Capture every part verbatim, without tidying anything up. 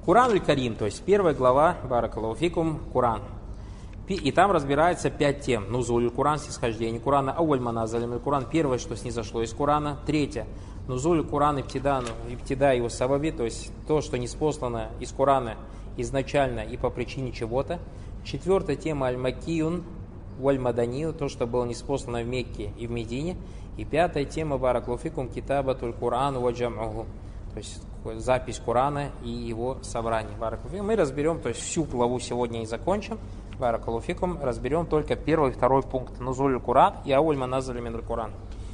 Куран аль-Карим, то есть первая глава, баракаллаху фикум, Куран. И там разбирается пять тем. Нузуль Куран, снисхождение Курана, ауль маназалим Куран, первое, что снизошло из Курана. Третье, Нузуль Куран ибтида, ибтида его сабаби, то есть то, что ниспослано из Курана изначально и по причине чего-то. Четвертая тема аль-Макиюн, валь-Маданию, то, что было ниспослано в Мекке и в Медине. И пятая тема баракаллаху фикум китабатуль Куран ва джам'уху, то есть запись Курана и его собрание. Баракаллаху фикум. Мы разберем, то есть всю главу сегодня и закончим. Баракаллаху фикум. Разберем только первый и второй пункт. Нузуль Куран и ауль маназаль мин Куран.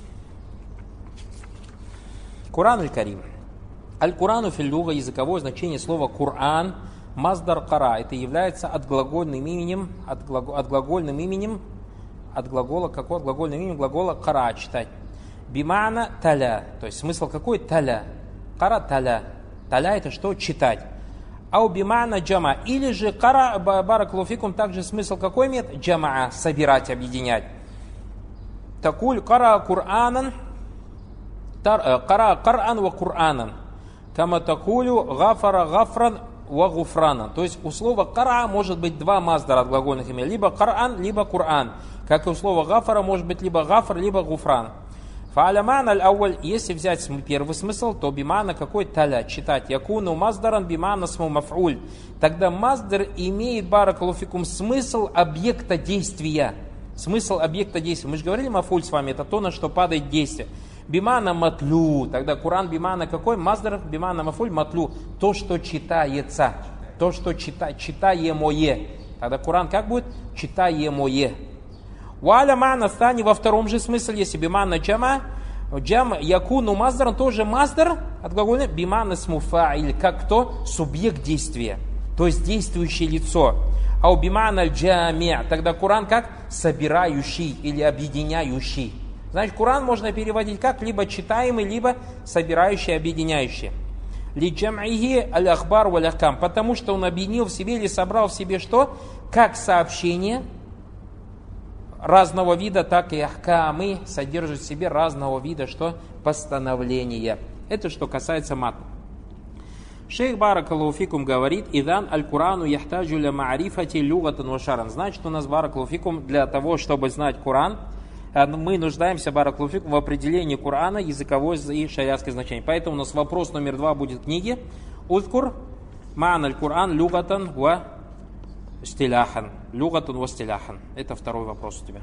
Куран аль-Карим. Аль-Курану фил-луга, языковое значение слова Куран, маздар кара. Это является отглагольным именем, отглагольным именем, от глагола, какого глагольным именем глагола кара, читать. Бимана таля. То есть смысл какой? Таля. Кара таля. Таля это что? Читать. Ау бимана джама. Или же кара баракаллаху фикум также смысл какой имеет? Джамаа. Собирать, объединять. Такуль кара Куранан. Кара Коран ва Куранан. Кама такулю гафара гафран ва гуфрана. То есть у слова кара может быть два маздара от глагольных имен. Либо Коран, либо Куран. Как и у слова гафара может быть либо гафар, либо гуфран. Фа'аляман аль-ауаль, если взять первый смысл, то бимана какой таля, читать. Якуну маздаран бимана сму маф'уль. Тогда маздар имеет баракаллаху фикум смысл объекта действия. Смысл объекта действия. Мы же говорили маф'уль с вами, это то, на что падает действие. Бимана матлю. Тогда Куран бимана какой? Маздар бимана маф'уль матлю. То, что читается. То, что чита, читаемое. Тогда Куран как будет? Читаемое. Валя мана стани во втором же смысле, если бимана джама, джам якуну маздаран, тоже маздар от глагола бимана смуфаиль, как кто? Субъект действия, то есть действующее лицо. А у бимана джами, тогда Куран как? Собирающий или объединяющий. Значит, Куран можно переводить как? Либо читаемый, либо собирающий, объединяющий. Ли джам'ихи аль-ахбар валь-ахкам, потому что он объединил в себе или собрал в себе что? Как сообщение разного вида, так и ахкамы содержат в себе разного вида, что постановления. Это что касается матна. Шейх баракаллаху фикум говорит: «Идан аль-Курану яхтаджу ля ма'рифати люгатан ва шаран». Значит, у нас баракаллаху фикум для того, чтобы знать Куран, мы нуждаемся баракаллаху фикум в определении Курана, языковое и шариатское значение. Поэтому у нас вопрос номер два будет в книге. Узкур ма'ан аль-Куран люгатан ва стиляхан. Люгатун ва стиляхан. Это второй вопрос у тебя.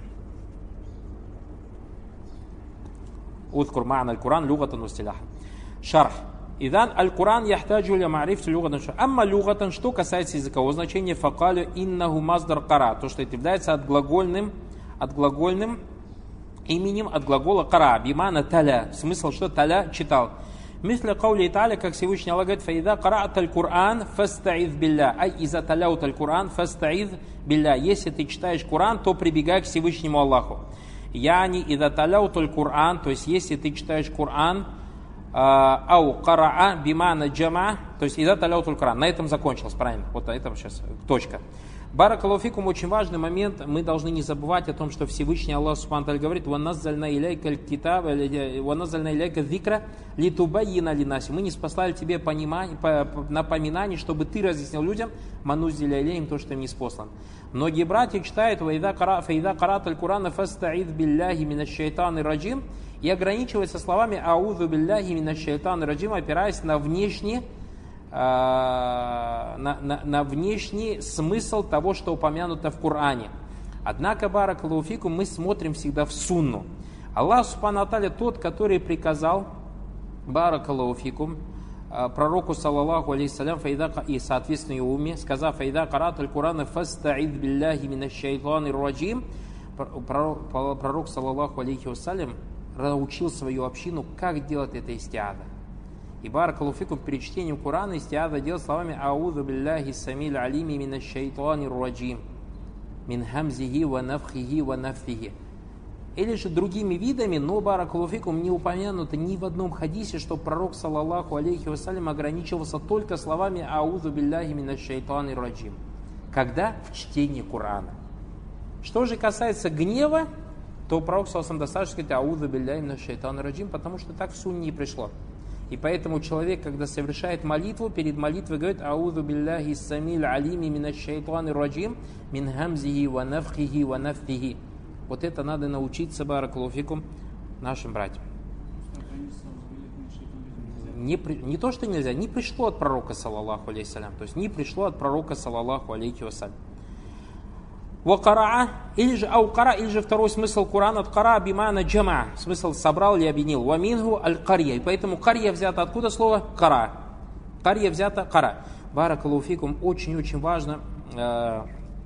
Узкур ма'ан аль-Куран люгатун ва стиляхан. Шарх. Идан аль-Куран яхтаджу ля ма'рифати люгатан шарх. Амма люгатан, что касается языкового значения, факалю иннаху маздар кара. То, что это является от глагольным, от глагольным именем, от глагола кара. Бимана таля. Смысл, что таля читал. Мисля каули та'аля, как Всевышний Аллах говорит: «Фаида кара'ат аль-Кур'ан фаста'iз билля». Ай, иза таляут аль-Кур'ан фаста'iз билля. Если ты читаешь Кур'ан, то прибегай к Всевышнему Аллаху. Яни иза таляут аль-Кур'ан, то есть если ты читаешь Кур'ан, ау кара'a бимана джама, то есть иза таляут аль-Кур'ан. На этом закончилось, правильно? Вот это сейчас точка. Баракаллаху фикум, очень важный момент. Мы должны не забывать о том, что Всевышний Аллах Субхану ва Тааля говорит: «Ваназзальна иляйка аль-китаба, ваназзальна иляйка зикра литубаййина линнаси». Мы не спаслали тебе понимание, напоминание, чтобы ты разъяснил людям мануззиля илейхим, то, что им не спослан. Многие братья читают: «Фаида карат аль-Курана фаста'идз билляхи минаш шайтани раджим», и ограничиваются словами «аузу билляхи минаш шайтани раджим», опираясь на внешние На, на, на внешний смысл того, что упомянуто в Коране. Однако, баракаллаху фикум, мы смотрим всегда в сунну. Аллах Субхану ва Тааля тот, который приказал, баракаллаху фикум, пророку, саллаллаху алейхиссалям, и соответственно его уме, сказав: «Фаида карат аль-Курана фаста'идз билляхи минаш шайтани раджим», пророк, саллаллаху алейхи вассалям, научил свою общину, как делать это истиада. И баракаллаху фикум, при чтении Корана истиада делать словами: «Аузу билляхи самил алими минаш шайтани раджим, мин хамзихи ва нафхихи ва нафтихи». Или же другими видами, но баракаллаху фикум не упомянуто ни в одном хадисе, что пророк, саллаллаху алейхи вассалям, ограничивался только словами «Аузу билляхи минаш шайтани раджим». Когда? В чтении Корана. Что же касается гнева, то пророк, саллаллаху алейхи вассалям, достаточно сказать «Аузу билляхи минаш шайтани раджим», потому что так в сунне и пришло. И поэтому человек, когда совершает молитву, перед молитвой говорит: «Аузу билляхи самил алими минаш шайтани раджим мин хамзихи ва нафхихи ва нафтихи». Вот это надо научиться, баракаллаху фикум, нашим братьям. Не, не то, что нельзя, не пришло от пророка, саллаллаху алейхиссалям. То есть не пришло от пророка, саллаллаху алейхи вассалям. Вакараа, или же аукара, или же второй смысл Корана от кара бимана джама, смысл собрал или объединил. Ваминху аль-карья. И поэтому карья взята откуда слово? Кара. Карья взята кара. Баракаллаху фикум, очень-очень важно э,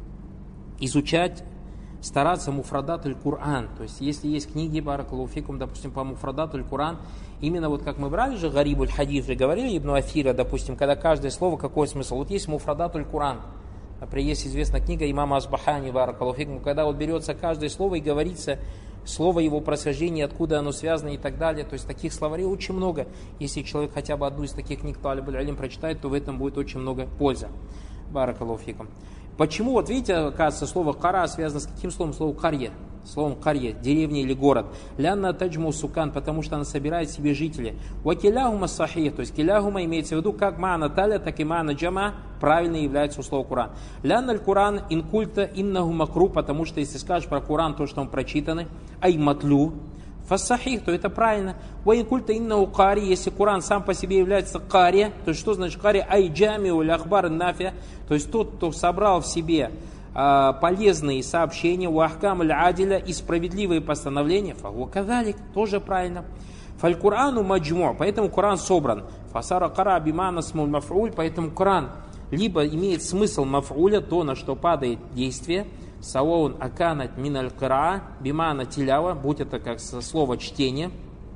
изучать, стараться муфрадат аль-Кур'ан. То есть если есть книги, баракаллаху фикум, допустим, по муфрадат аль-Кур'ан, именно вот как мы брали же гариб аль-хадиф, же говорили Ибн Афира, допустим, когда каждое слово, какой смысл. Вот есть муфрадат аль-Кур'ан. Например, есть известная книга имама Асбахани, баракаллаху фикум, когда вот берется каждое слово и говорится слово, его происхождение, откуда оно связано и так далее. То есть таких словарей очень много. Если человек хотя бы одну из таких книг Талиб аль-Илм прочитает, то в этом будет очень много пользы. Баракаллаху фикум. Почему, вот видите, оказывается, слово кара связано с каким словом? Словом карья. Словом карья, деревня или город. Лянна таджму сукан, потому что она собирает себе жителей. Вакиляхума сахих, то есть киляхума имеется в виду как маана таля, так и маана джама правильно является у слова Куран. Лянна аль-Куран инкульта иннаху макру, потому что если скажешь про Куран то, что он прочитаны, ай матлю, фассахих, то это правильно. Ваинкульта иннаху кари, если Куран сам по себе является кари, то есть что значит кари? Ай джамиу ляхбар нафия, то есть тот, кто собрал в себе а, полезные сообщения, уахкам аль-адиля и справедливые постановления, фаху кадалик, тоже правильно. Фаль-Курану маджму, поэтому Куран собран. Фасара кара бимана смул маф'уль, поэтому Куран либо имеет смысл маф'уля, то, на что падает действие, саваун аканат миналь кира бимана тилява, будь это как слово чтение,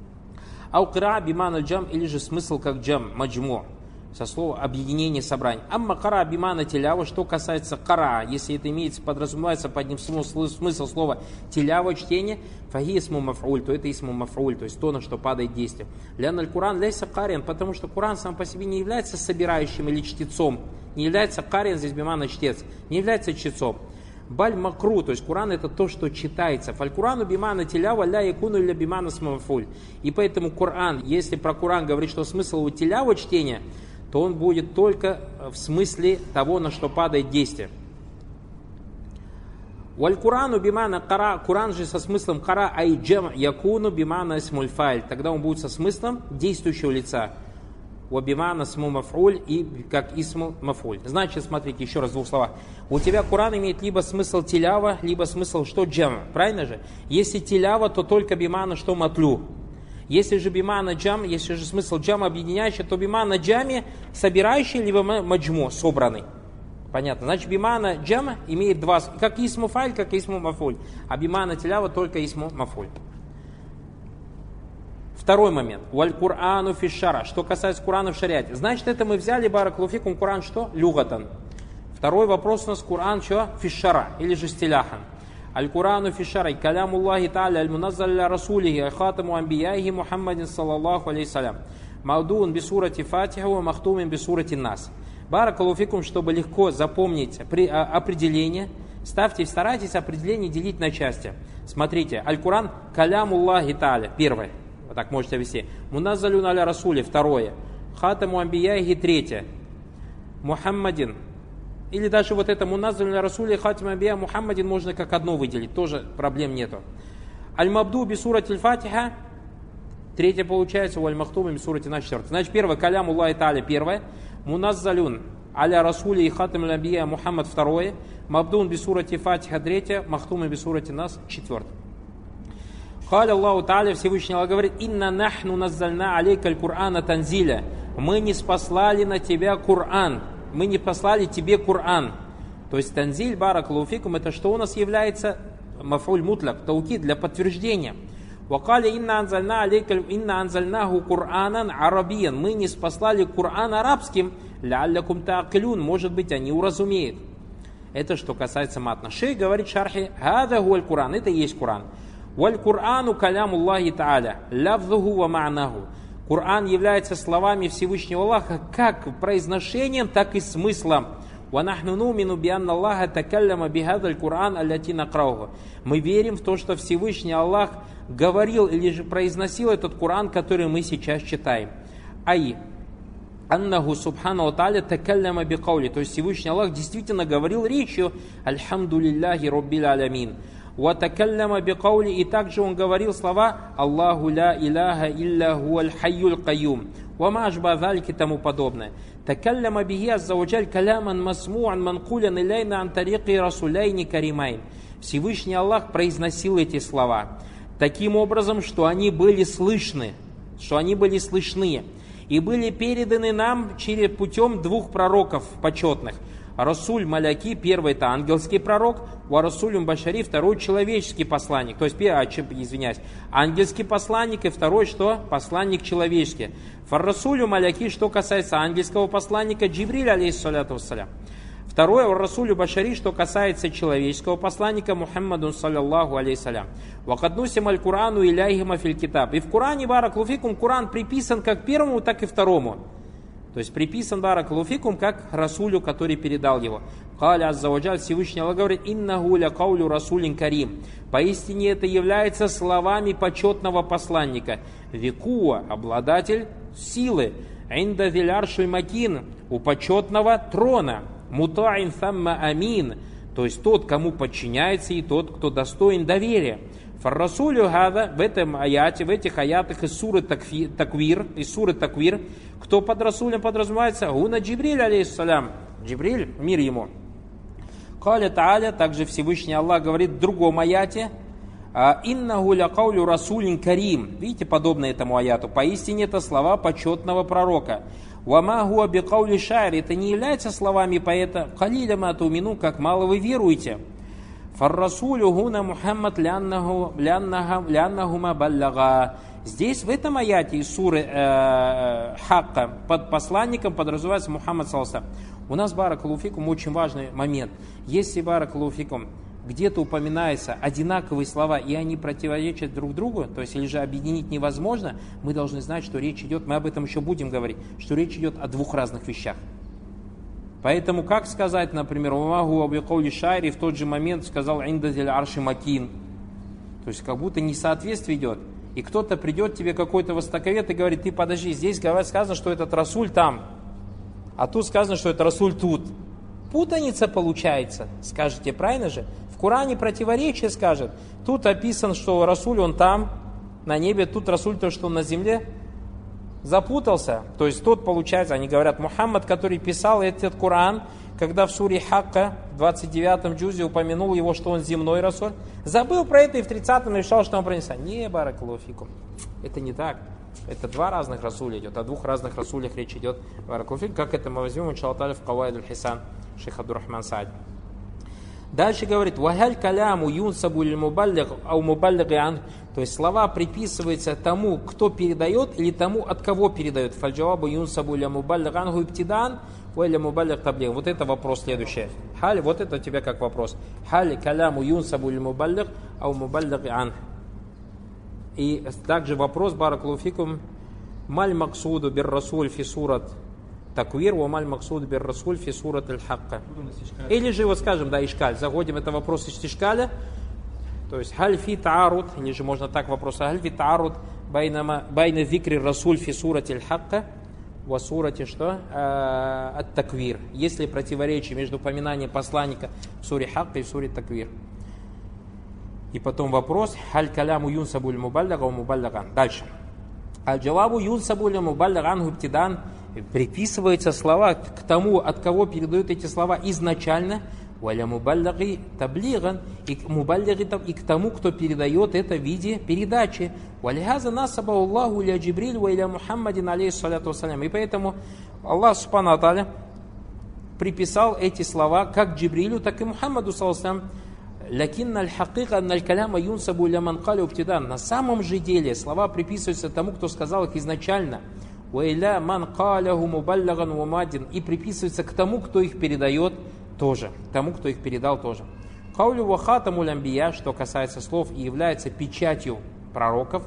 ау кира бимана джам, или же смысл как джам, маджму, со слова объединение, собрание. Амма кара бимана тилява, что касается кара, если это имеется, подразумевается под ним смысл слова тилява, чтение, фаги исму маф'уль, то это исму маф'уль, то есть то, на что падает действие. Ляналь Куран ляйса кариан, потому что Куран сам по себе не является собирающим или чтецом, не является кариан, здесь бимана чтец, не является чтецом. Баль макру, то есть Куран это то, что читается. Фаль-Курану бимана телява ля якуну ля бимана смафуль. И поэтому Куран, если про Куран говорит, что смысл у телява чтения, то он будет только в смысле того, на что падает действие. Валь-Курану бимана кара, Куран же со смыслом кара айджам якуну бимана смульфайль. Тогда он будет со смыслом действующего лица. Вабимана сму маф'уль и как исму маф'уль. Значит, смотрите, еще раз в двух словах. У тебя Куран имеет либо смысл тилява, либо смысл что джам. Правильно же? Если тилява, то только бимана что матлю. Если же бимана джам, если же смысл джам объединяющий, то бимана джами собирающий, либо маджму собранный. Понятно. Значит, бимана джам имеет два, как исму файль, как исму маф'уль. А бимана тилява только исму маф'уль. Второй момент. Валь-Курану фишара. Что касается Курана в шариате. Значит, это мы взяли, баракаллаху фикум, Куран что? Люгатан. Второй вопрос у нас Куран что? Фишара. Или же стиляхан. Аль-Курану фишара. Каляму Аллахи та'аля аль-муназзалля расулихи ахатаму амбияхи Мухаммадин саллаллаху алейхиссалям. Маудун бисурати фатиха ва махтумин бисурати нас. Баракаллаху фикум, чтобы легко запомнить определение, ставьте, старайтесь определение делить на части. Смотрите. Аль-Куран каляму Аллахи та'аля. Первое. Так можете вести. Муназзалюн аля расули, второе. Хатаму амбияхи, третье. Мухаммадин. Или даже вот это муназзалюн аля расули, хатаму амбия Мухаммадин можно как одно выделить. Тоже проблем нету. Аль-Мабду бисурати аль-Фатиха. Третье получается. Валь-Махтум бисурати на четвертое. Значит, первое. Каляму Аллахи та'аля, первое. Муназзалюн аля расули и хатаму амбия Мухаммад, второе. Мабдун бисурати Фатиха, третье. Махтум бисурати нас, четвертое. Халя Аллаху Та'аля, Всевышний Аллах говорит: «Инна нахну наззальна алейка аль-Кур'ана танзиля». Мы не спаслали на тебя Кур'ан. Мы не послали тебе Кур'ан. То есть танзиль, баракаллаху фикум, это что у нас является? Маф'уль мутляк, таукид, для подтверждения. Вакали инна анзальна алейка инна анзальнаху Кур'анан арабиян. Мы не спаслали Кур'ан арабским. Ляллякум та'акилюн. Может быть, они уразумеют. Это что касается матна. Шейх говорит шархи: «Хада гуаль Кур'ан». Это и есть Кур'ан. Валь-Курану каляму Аллахи та'аля, лавзуху ва ма'наху. Кур'ан является словами Всевышнего Аллаха как произношением, так и смыслом. Ва нахну нумину би анна Аллаха такалляма бихадаль Кур'ан аллати накрауху. Мы верим в то, что Всевышний Аллах говорил или же произносил этот Кур'ан, который мы сейчас читаем. Ай, аннаху субхану тааля такалляма бикаули, то есть Всевышний Аллах действительно говорил речью альхамду лилляхи роббил алямин. Ва такалляма бикаули, и также он говорил слова Аллаху ля иляха илля хуаль хайюль кайюм. Ва ма ажба залики, тому подобное. Такалляма бихи аззаваджаль каляман масмуан манкулян иляйна ан тарики расуляйни каримайн. Всевышний Аллах произносил эти слова таким образом, что они были слышны, что они были слышны и были переданы нам через путем двух пророков почетных. Расуль Маляки, первый это ангельский пророк, у Расуль Башари, второй человеческий посланник, то есть, а, извиняюсь, ангельский посланник и второй что? Посланник человеческий. Фар-Расулю Маляки, что касается ангельского посланника, Джибриль, алейхиссаляту вассалям. Второе, Расулю Башари, что касается человеческого посланника, Мухаммаду саллаллаху алейхиссалям. Вакаднусим аль-Курану иляхима филь китаб. И в Коране, баракалуфикум, Коран приписан как первому, так и второму. То есть приписан, баракалуфикум, как Расулю, который передал его. Каля аззаваджаль, Всевышний Аллах говорит, иннаху ля каулю расулин карим. Поистине это является словами почетного посланника. Викуа, обладатель силы. Инда зиляршуй макин, у почетного трона. Мутаин самма амин, то есть тот, кому подчиняется, и тот, кто достоин доверия. Фар-Расулю гада, в этом аяте, в этих аятах из суры Таквир, из суры Таквир, кто под Расулем подразумевается? Гуна Джибриль, алейхиссалям. Джибриль, мир ему. Каля Тааля, также Всевышний Аллах говорит в другом аяте, иннаху ля каулю расулин карим. Видите, подобно этому аяту. Поистине это слова почетного пророка. Вама хуа бикаули шайр. Это не является словами поэта. Калиля ма тумину, как мало вы веруете. Фар-Расулю гуна Мухаммад ляннаху ма баллага. Здесь, в этом аяте из суры э, Хакка, под посланником подразумевается Мухаммад саллаллаху. У нас, баракалуфикум, очень важный момент. Если, баракалуфикум, где-то упоминаются одинаковые слова, и они противоречат друг другу, то есть или же объединить невозможно, мы должны знать, что речь идет, мы об этом еще будем говорить, что речь идет о двух разных вещах. Поэтому как сказать, например, «Умагу абикаули шайри» в тот же момент сказал «Индазиль арши макин». То есть как будто несоответствие идет. И кто-то придет тебе, какой-то востоковед, и говорит, ты подожди, здесь сказано, что этот Расуль там, а тут сказано, что это Расуль тут. Путаница получается, скажете, правильно же? В Коране противоречие скажет. Тут описан, что Расуль он там, на небе, тут Расуль то, что он на земле. Запутался. То есть тут получается, они говорят, Мухаммад, который писал этот Коран, когда в суре Хакка, в двадцать девятом джузе упомянул его, что он земной Расуль, забыл про это и в тридцатом решал, что он принесет. Не, баракалуфикум, это не так. Это два разных Расуля идет, о двух разных Расулях речь идет. Баракалуфикум, как это мы возьмем, иншаллах, в Кавайд аль-Хисан, шейх Абдуррахман Саади. Дальше говорит, «Вахаль каляму юнсабу лиль мубаллиг ау мубаллиги ан». То есть слова приписываются тому, кто передает, или тому, от кого передает. «Фальджавабу юнсабу лиль мубаллиг ангу ибтидан, ва лиль мубаллиг таблиг». Вот это вопрос следующий. Халь, вот это у тебя как вопрос. «Халь каляму юнсабу лиль мубаллиг ау мубаллиги ан». И также вопрос, баракалуфикум, «Маль максуду бир расуль фи сурат Таквир, вамаль максуд бир расуль фи сурат аль-Хакка». Или же, вот скажем, да, ишкаль, заходим, это вопрос из ишкаля, то есть халь фи таарут, или же можно так вопрос, халь фи таарут байна зикри расуль фи сурат аль-Хакка ва сурате что? Ат-Таквир. Есть ли противоречие между упоминанием посланника в суре Хакка и в суре Таквир? И потом вопрос, халь каляму юнсабу ль мубаллага ва мубаллаган. Дальше. Аль-джавабу юнсабу ль мубаллаган губтидан. Приписываются слова к тому, от кого передают эти слова изначально, валя мубаллиги таблиган, и к тому, кто передает это в виде передачи. Валихаза насаба Аллаху ля Джибриль ва иля Мухаммадин алейхиссалату вассалям. И поэтому Аллах субхану ва тааля приписал эти слова как Джибрилю, так и Мухаммаду саллаллаху алейхи ва саллям. Лякинна аль-хакика анна аль-каляма юнсабу ля ман каля уптидан. На самом же деле слова приписываются тому, кто сказал их изначально. И приписывается к тому, кто их передает тоже. Тому, кто их передал тоже. Каулю вахатамуль амбия, что касается слов, и является печатью пророков.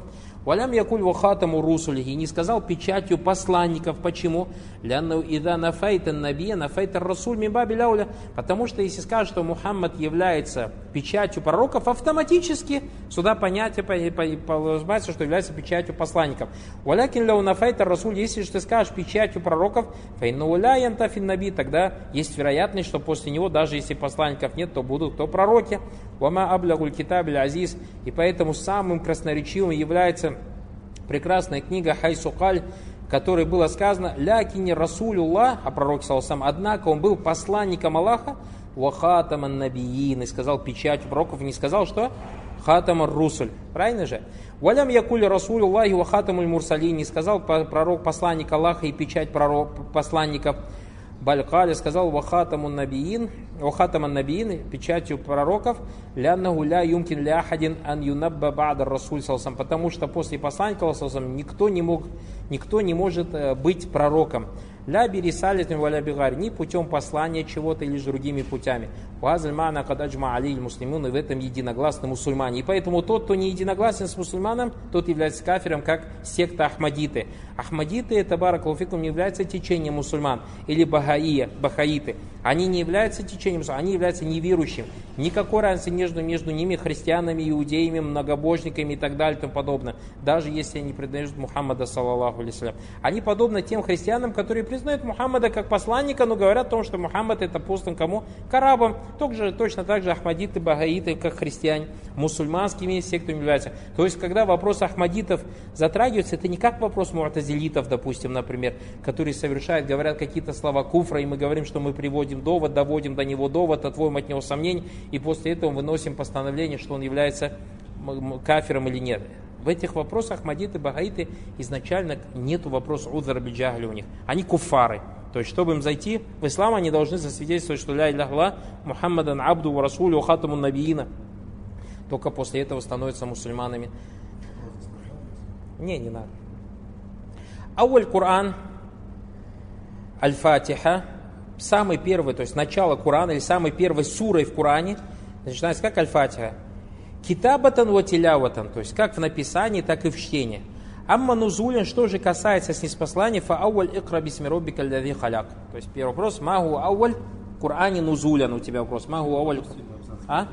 Валям якуль вахатаму русулихи, не сказал печатью посланников. Почему? Лянну ида нафайтан набия нафайтан расуль мимба биляуля. Потому что если скажут, что Мухаммад является печатью пророков, автоматически сюда понятие положится, что является печатью посланников. Валякин ляу нафайтан расуль, если же ты скажешь печатью пророков, файнауля янтафин наби, тогда есть вероятность, что после него, даже если посланников нет, то будут кто пророки. Вама аблягуль китабиль азиз. И поэтому самым красноречивым является прекрасная книга Хайсукаль, в которой было сказано «Лякини Расулюллах», а пророк саллаллаху, однако он был посланником Аллаха, «Вахатаман набиин», и сказал печатью пророков, и не сказал, что «Хатаман русуль». Правильно же? «Валям якули Расулюллахи вахатамуль мурсалин», не сказал пророк посланник Аллаха и печать пророк, посланников. Балькали сказал вахатамун набиин, вахатаман набиин, печатью пророков, ляннаху ля юмкин ля ахадин ан юнабба ба'да расуль салсам, потому что после посланника салсам никто не мог, никто не может быть пророком. Ля бирисалитин валя бигари, ни путем послания чего-то или же другими путями. Вазаль мана кададжма алиль муслимун, и в этом единогласны мусульмане. И поэтому тот, кто не единогласен с мусульманом, тот является кафиром, как секта Ахмадиты. Ахмадиты, это баракалуфикум, не является течением мусульман. Или бахаия, бахаиты. Они не являются течением мусульман, они являются неверующим. Никакой разницы между, между ними, христианами, иудеями, многобожниками и так далее и тому подобное. Даже если они принадлежат Мухаммаду, саллаллаху алейхи. Они подобны тем христианам, которые признают Мухаммада как посланника, но говорят о том, что Мухаммад это послан кому? К арабам. Также, точно так же ахмадиты, багаиты, как христиане, мусульманскими сектами являются. То есть, когда вопрос ахмадитов затрагивается, это не как вопрос му'тазилитов, допустим, например, которые совершают, говорят какие-то слова куфра, и мы говорим, что мы приводим довод, доводим до него довод, отводим от него сомнений, и после этого выносим постановление, что он является кафиром или нет. В этих вопросах ахмадиты, багаиты изначально нету вопроса удзар биджахли у них. Они куффары. То есть, чтобы им зайти в ислам, они должны засвидетельствовать, что ля илляха илля Мухаммадан абду ва расулю хатамун набиина. Только после этого становятся мусульманами. Не, не надо. Ауаль Кур'ан, Аль-Фатиха, самый первый, то есть начало Кур'ана, или самой первой сурой в Кур'ане, начинается как Аль-Фатиха. Китабатан ва тиляватан, то есть как в написании, так и в чтении. Амма нузулин, что же касается снеспослания, фа ауаль икра бисми роббика аллази халяк. То есть первый вопрос, магу ауаль в Кур'ане нузулян, у тебя вопрос, магу ауаль. А?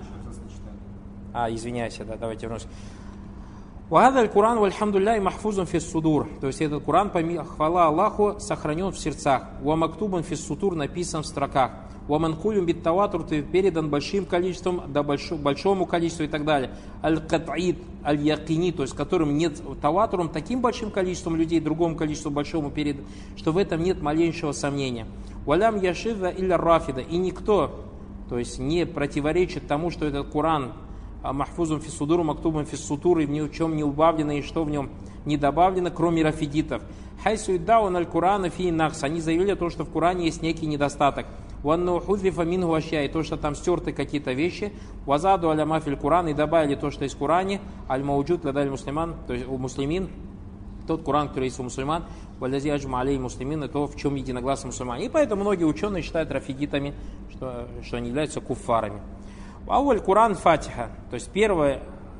А, извиняюсь, да, давайте вернусь. Вахадаль Кур'ан вальхамдулляй махфузун фис судур. То есть этот Кур'ан, хвала Аллаху, сохранен в сердцах. Ва мактубан фис сутур, написан в строках. Ва манкулюм бит таватур, ты передан большим количеством, да большому, большому количеству и так далее. Аль-кат'ид, аль-якини, то есть которым нет таватуром, таким большим количеством людей, другому количеству большому передан, что в этом нет малейшего сомнения. Валям яшидда илля рафида, и никто, то есть не противоречит тому, что этот Кур'ан махфузум фиссудуру, мактубум фиссутур, и в ни в чем не убавлено, и что в нем не добавлено, кроме рафидитов. Хайсу иддауан аль-Кур'ана фи накс, они заявили о том, что в Кур'ане есть некий недостаток. Ванну худвифа мингу ашья, и то, что там стерты какие-то вещи. Вазаду аляма фил Кур'ан, и добавили то, что есть в Кур'ане. Аль-мауджуд ладаль муслиман, то есть у муслимин, тот Кур'ан, который есть у мусульман, валязи аджма алей муслимин, то, в чем единогласны мусульмане. И поэтому многие ученые считают рафидитами, что, что они являются куффарами. Ауаль Кур'ан Фатиха, то есть первая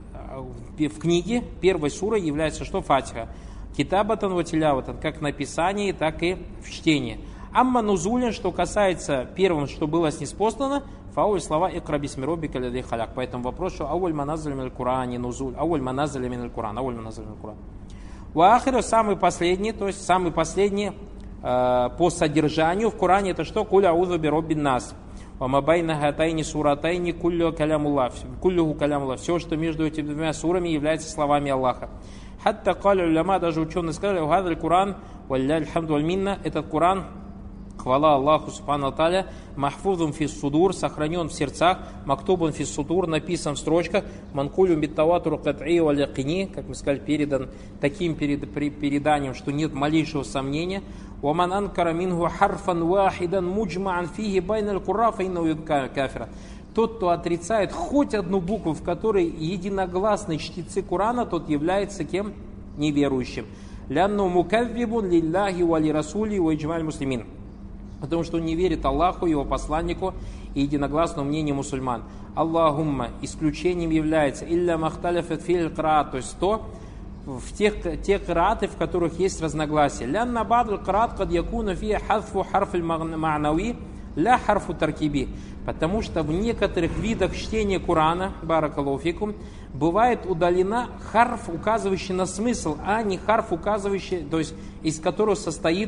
в книге, первой сурой является что? Фатиха. Китабатан ва тиляватан, как в написании, так и в чтении. Амма нузулин, что касается первым, что было снеспослано, фауль слова икра бисми роббика аллази халяк. Поэтому вопрос, что ауль маназаля мин аль-Кур'ани нузуль, ауль маназаля мин аль-Кур'ан, ауль маназаля мин аль-Кур'ан. Ва ахиру, самый последний, то есть самый последний э, по содержанию в Кур'ане, это что? Куля аузу би роббин нас. Вамабайна хатайни суратайни куллю калямуллах. Куллюху калямуллах. Все, что между этими двумя сурами, является словами Аллаха. Хатта каля уляма, даже ученые сказали, угадаль Кур'ан, валля альхамду альминна, этот Кур'ан, хвала Аллаху субхану аталя, махфузун фис судур, сохранен в сердцах, мактубун фис судур, написан в строчках, манкулю биттаватуру кат'и валь якини, как мы сказали, передан таким переданием, что нет малейшего сомнения. ومن أنكر منه حرفا واحدا مجمعا فيه بين القراء فإنه كافر. Тот, кто отрицает хоть одну букву, в которой единогласны чтецы Курана, тот является кем? Неверующим. لأنه مكذب لله ولرسوله وإجماع المسلمين. Потому что он не верит Аллаху, его посланнику и единогласному мнению мусульман. Аллахумма, исключением является илля махталяфат фил кра, то есть то, в тех, те кирааты, в которых есть разногласия. «Лянна ба'д аль-кираат кад якуну фия хадфу харф аль-ма'науи ля харфу таркиби». Потому что в некоторых видах чтения Корана, баракаллаху фикум, бывает удалена харф, указывающий на смысл, а не харф, указывающий, то есть из которого состоит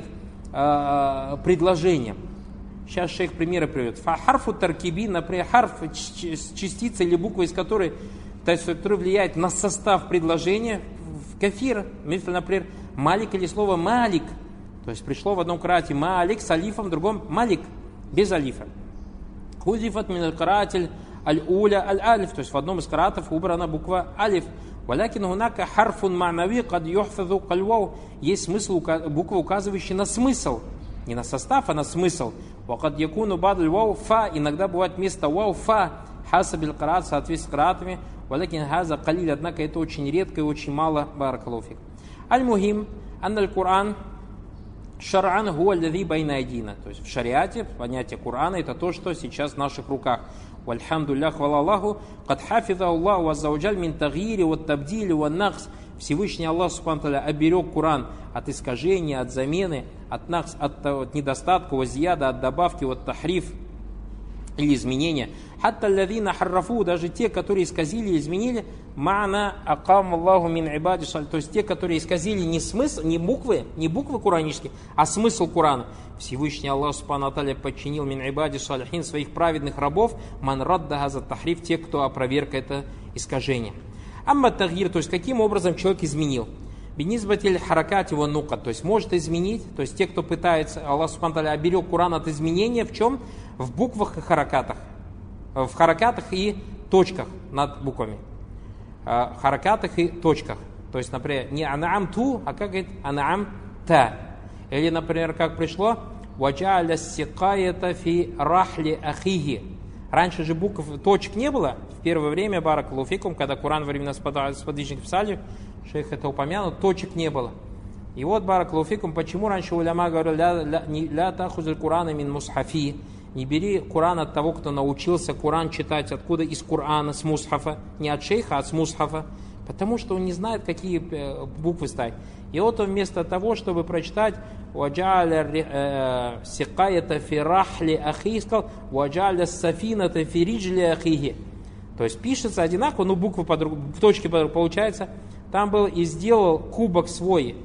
э, предложение. Сейчас шейх примеры приведет. Харфу таркиби, например, харф, частица или буква, из которой, то есть, которая влияет на состав предложения, в кафир, например, малик или слово малик, то есть пришло в одном крате малик с алифом, в другом малик без алифа. Хузифат мин аль-каратель аль-уля аль-алиф, то есть в одном из каратов убрана буква алиф. Валякин гунака харфун ма'нави кад юхфазу кальвау. Есть смысл, буква, указывающая на смысл. Не на состав, а на смысл. Вакад якуну бадль вау фа. Иногда бывает вместо вау фа. Хасабиль карат, в соответствии с каратами. Валякин хаза калиль. Однако это очень редко и очень мало. Баракаллаху фик. Аль-мухим, анна аль-Кур'ан шар'ан хуа аллади байна айдина. То есть в шариате понятие Корана это то, что сейчас в наших руках. Вальхамдуллях хвала Аллаху, кад хафиза Аллаху аззаваджаль мин тагйири ват табдили ван нахс. Всевышний Аллах субхану ва тааля оберег Коран от искажения, от замены, от нахс, от, от недостатка, вазияда, от добавки, от тахриф или изменения. Хатта алладина харрафу, даже те, которые исказили и изменили, ма'на акам Аллаху мин ибади, то есть те, которые исказили не смысл, не буквы, не буквы куранические, а смысл Корана. Всевышний Аллах субхану ва тааля подчинил мин ибади салихин своих праведных рабов, ман радда газа тахриф, те, кто опроверг это искажение. Амма тагир, то есть каким образом человек изменил. Бинизбатель харакат его нука, то есть может изменить, то есть те, кто пытается, Аллах субхану ва тааля оберег Коран от изменения, в чем? В буквах и харакатах. В харакатах и точках над буквами. В харакатах и точках. То есть, например, не анаам ту, а как говорит анаам та. Или, например, как пришло ваджа'аля сикаята фи рахли ахихи. Раньше же букв, точек не было. В первое время, баракаллаху фикум, когда Коран во времена сподвижников писали, шейх это упомянул, точек не было. И вот, баракаллаху фикум, почему раньше уляма говорили ля тахузуль Курана мин мусхафи. Не бери Коран от того, кто научился Коран читать. Откуда? Из Корана, с мусхафа. Не от шейха, а с мусхафа. Потому что он не знает, какие буквы ставить. И вот он вместо того, чтобы прочитать «Ваджа'ля сикаята фи рахли ахи», сказал «Ваджа'ля сафината фи риджли ахихи». То есть пишется одинаково, но буквы по-другому, точки по-другому получается. Там был и сделал кубок свой,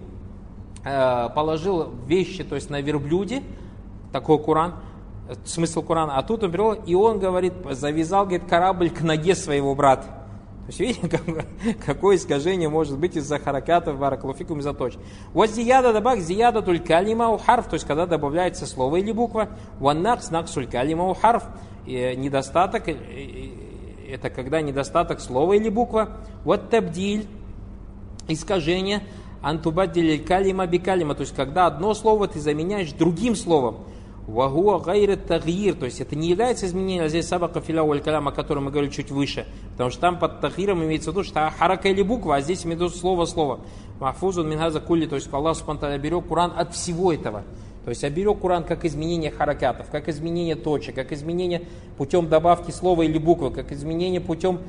положил вещи, то есть на верблюде, такой Коран, смысл Корана, а тут он привел, и он говорит, завязал, говорит, корабль к ноге своего брата. То есть видите, какое, какое искажение может быть из-за харакатов, баракаллаху фикум, из-за точек. Вот зияда добавь, зияда туль калима у харф, то есть когда добавляется слово или буква, ван накс, наксуль калима у харф, недостаток, это когда недостаток слова или буква, вот табдиль, искажение, антубаддиль калима бикалима, то есть когда одно слово ты заменяешь другим словом. Вагуа гайра тагир, то есть это не является изменением, а здесь сабака филя уль калям, о котором мы говорили чуть выше, потому что там под тагиром имеется в виду, что харака или буква, а здесь имеется в виду слово-слово. Махфузун минхаза кулли, то есть Аллах субхану ва тааля оберег Коран от всего этого. То есть оберег Коран как изменение харакатов, как изменение точек, как изменение путем добавки слова или буквы, как изменение путем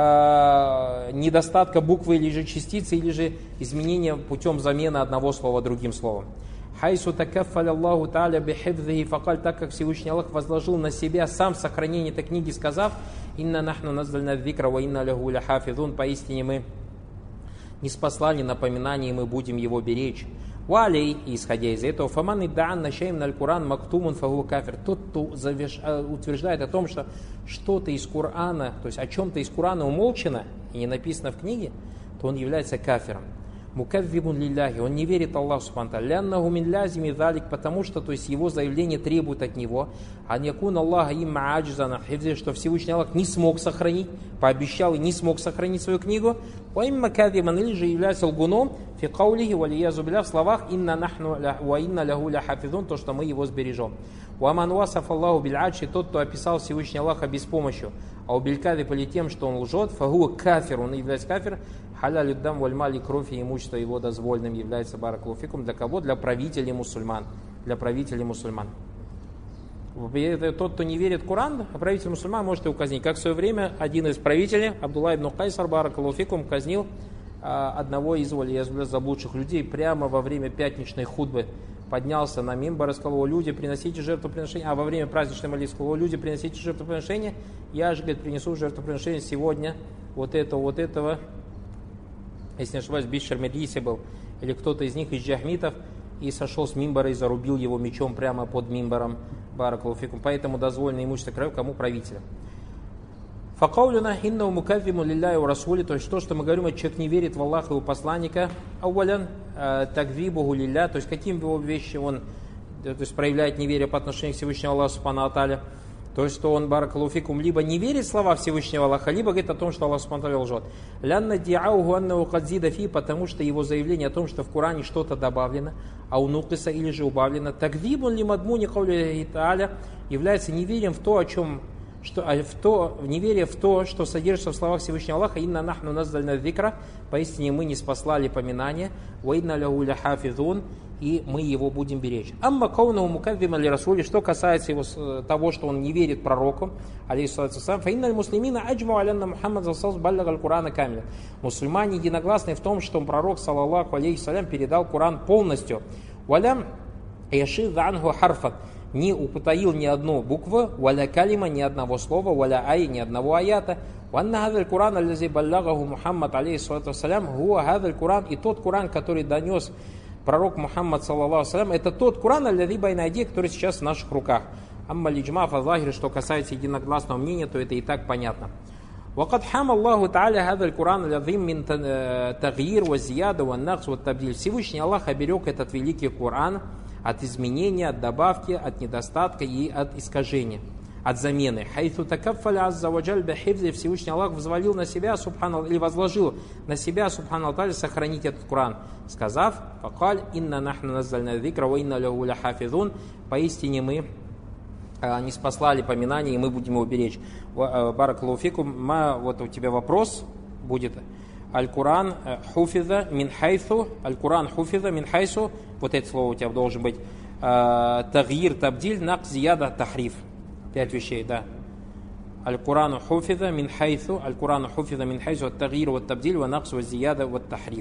э, недостатка буквы или же частицы, или же изменение путем замены одного слова другим словом. Хайсу такаффаля Аллаху тааля бихифзихи факаль, так как Всевышний Аллах возложил на себя сам сохранение этой книги, сказав: «Инна нахну наздальна дзикра ва инна лаху ляхафизун», поистине мы не спаслали напоминание, и мы будем его беречь. Валей, исходя из этого, фаман иддаан нашейм наль Куран мактумун фагу кафир. Тот, кто утверждает о том, что что-то из Корана, то есть о чем-то из Корана умолчано и не написано в книге, то он является кафиром. Мукаввибун лилляхи, он не верит Аллаху субхану ва тааля, ляннаху мин лязими залик, потому что, то есть его заявление требует от него, ан якун Аллаха имма аджзана хифзи, что Всевышний Аллах не смог сохранить, пообещал и не смог сохранить свою книгу, ва имма кадибан, или же является лгуном, фи каулихи валиязу билля, в словах инна нахну ва инна лаху ляхафизун, то, что мы его сбережем. Ва ман васаф Аллаху биль аджи, тот, кто описал Всевышний Аллаха без помощи, а у билькади или тем, что он лжет, фагу кафир, он является кафир, халяль уддам вальмали, кровь и имущество его дозвольным является баракаллаху фикум. Для кого? Для правителей мусульман. Для правителей мусульман. Тот, кто не верит в Коран, а правитель мусульман может его казнить. Как в свое время один из правителей, Абдулла ибн Кайсар, баракаллаху фикум, казнил одного из заблудших людей прямо во время пятничной хутбы поднялся на мимбар и сказал: люди, приносите жертвоприношение, а во время праздничной молитвы сказал: люди, приносите жертвоприношение, я же, говорит, принесу жертвоприношение сегодня вот этого, вот этого, если не ошибаюсь, Бишр Медиси был, или кто-то из них, из джахмитов, и сошел с мимбара и зарубил его мечом прямо под мимбаром. Баракаллаху фикум. Поэтому дозволено имущество краю кому? Правителя. Факаулюна иннау мукаввиму лилляхи ва расули, то есть то, что мы говорим, это человек не верит в Аллаха и его посланника. Ауалян таквибуху лилля, то есть каким его вещи он, то есть проявляет неверие по отношению к Всевышнему Аллаху субхану ва тааля. То есть, что он, баракаллаху фикум, либо не верит в слова Всевышнего Аллаха, либо говорит о том, что Аллах субхану ва тааля лжет. Лянна диауху аннау кадзида фи, потому что его заявление о том, что в Коране что-то добавлено, а у нукиса или же убавлено, таквибун ли мадмуни каули тааля, является неверием в то, о чем Что, а в то, неверие в то, что содержится в словах Всевышнего Аллаха: «Инна нахну наззальна зикра», поистине мы не спаслали поминание, «Ва инна лаху ляхафизун», и мы его будем беречь. Амма каунаху мукаввима ли расули, что касается его, того, что он не верит пророку, алейхиссалату вассалям, «Фа инна аль-муслимина аджмау алянна Мухаммад саллаллаху баллага аль-Курана камиля». Мусульмане единогласны в том, что пророк, саллаллаху алейхиссалям, передал Куран полностью. «Валям яшид анху харфат», не употаил ни одну букву, валя калима, ни одного слова, валя ай, ни одного аята. Ванна хазаль Куран, аллази баллягаху Мухаммад, алейхиссалату вассалям, хуа хазаль Куран, и тот Куран, который донес пророк Мухаммад, саллаллаху вассалям, это тот Куран, аллази байнайди, который сейчас в наших руках. Амма лиджма фазахир, что касается единогласного мнения, то это и так понятно. وقد حمى الله تعالى هذا القرآن العظيم من تغيير والزيادة والنقص والتبديل. Всевышний Аллах оберег этот великий Коран от изменения, от добавки, от недостатка и от искажения, от замены. Хайθу такаффаля азза ва джаль бихифзи, Всевышний Аллах взвалил на себя, субхану, или возложил на себя, субхану тааля, сохранить этот Коран, сказав: «Факаль инна нахну наззальна зикра ва инна лаху ляхафизун», поистине мы не спаслали поминание, и мы будем его беречь. Баракаллаху фикум. Вот у тебя вопрос будет. Аль-Куран хуфиза мин хайсу, Аль-Куран хуфиза мин хайсу, вот это слово у тебя должен быть. Тагьир табдиль накс зияда тахриф. Пять вещей, да. Аль-Курану хуфиза мин хайсу, Аль-Курану хуфиза мин хайсу, тагьир вот табдиль, ва накс ва зияда вот тахриф.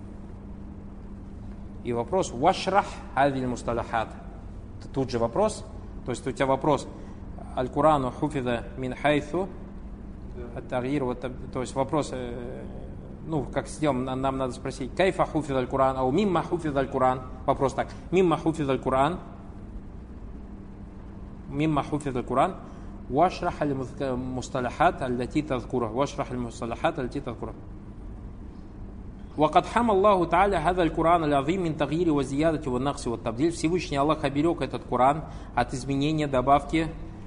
И вопрос: вашрах хазиль мусталахат. Тут же вопрос. То есть у тебя вопрос: Аль-Курану хуфиза мин хайсу, тагьир вот табдиль. То есть вопрос. Ну, как сделаем, нам надо спросить: кайфа хуфиз аль-Куран, ау мимма хуфиз аль-Куран. Вопрос так: мимма хуфиз аль-Куран, мимма хуфиз аль-Куран, вашрах аль-мусталахат аллати тазкура, вашрах аль-мусталахат аллати тазкура. وقد حمى الله تعالى هذا القرآن العظيم من تغيير وزيادة والنقص والتبديل. Всевышний Аллах оберег этот Коран от изменения, добавки,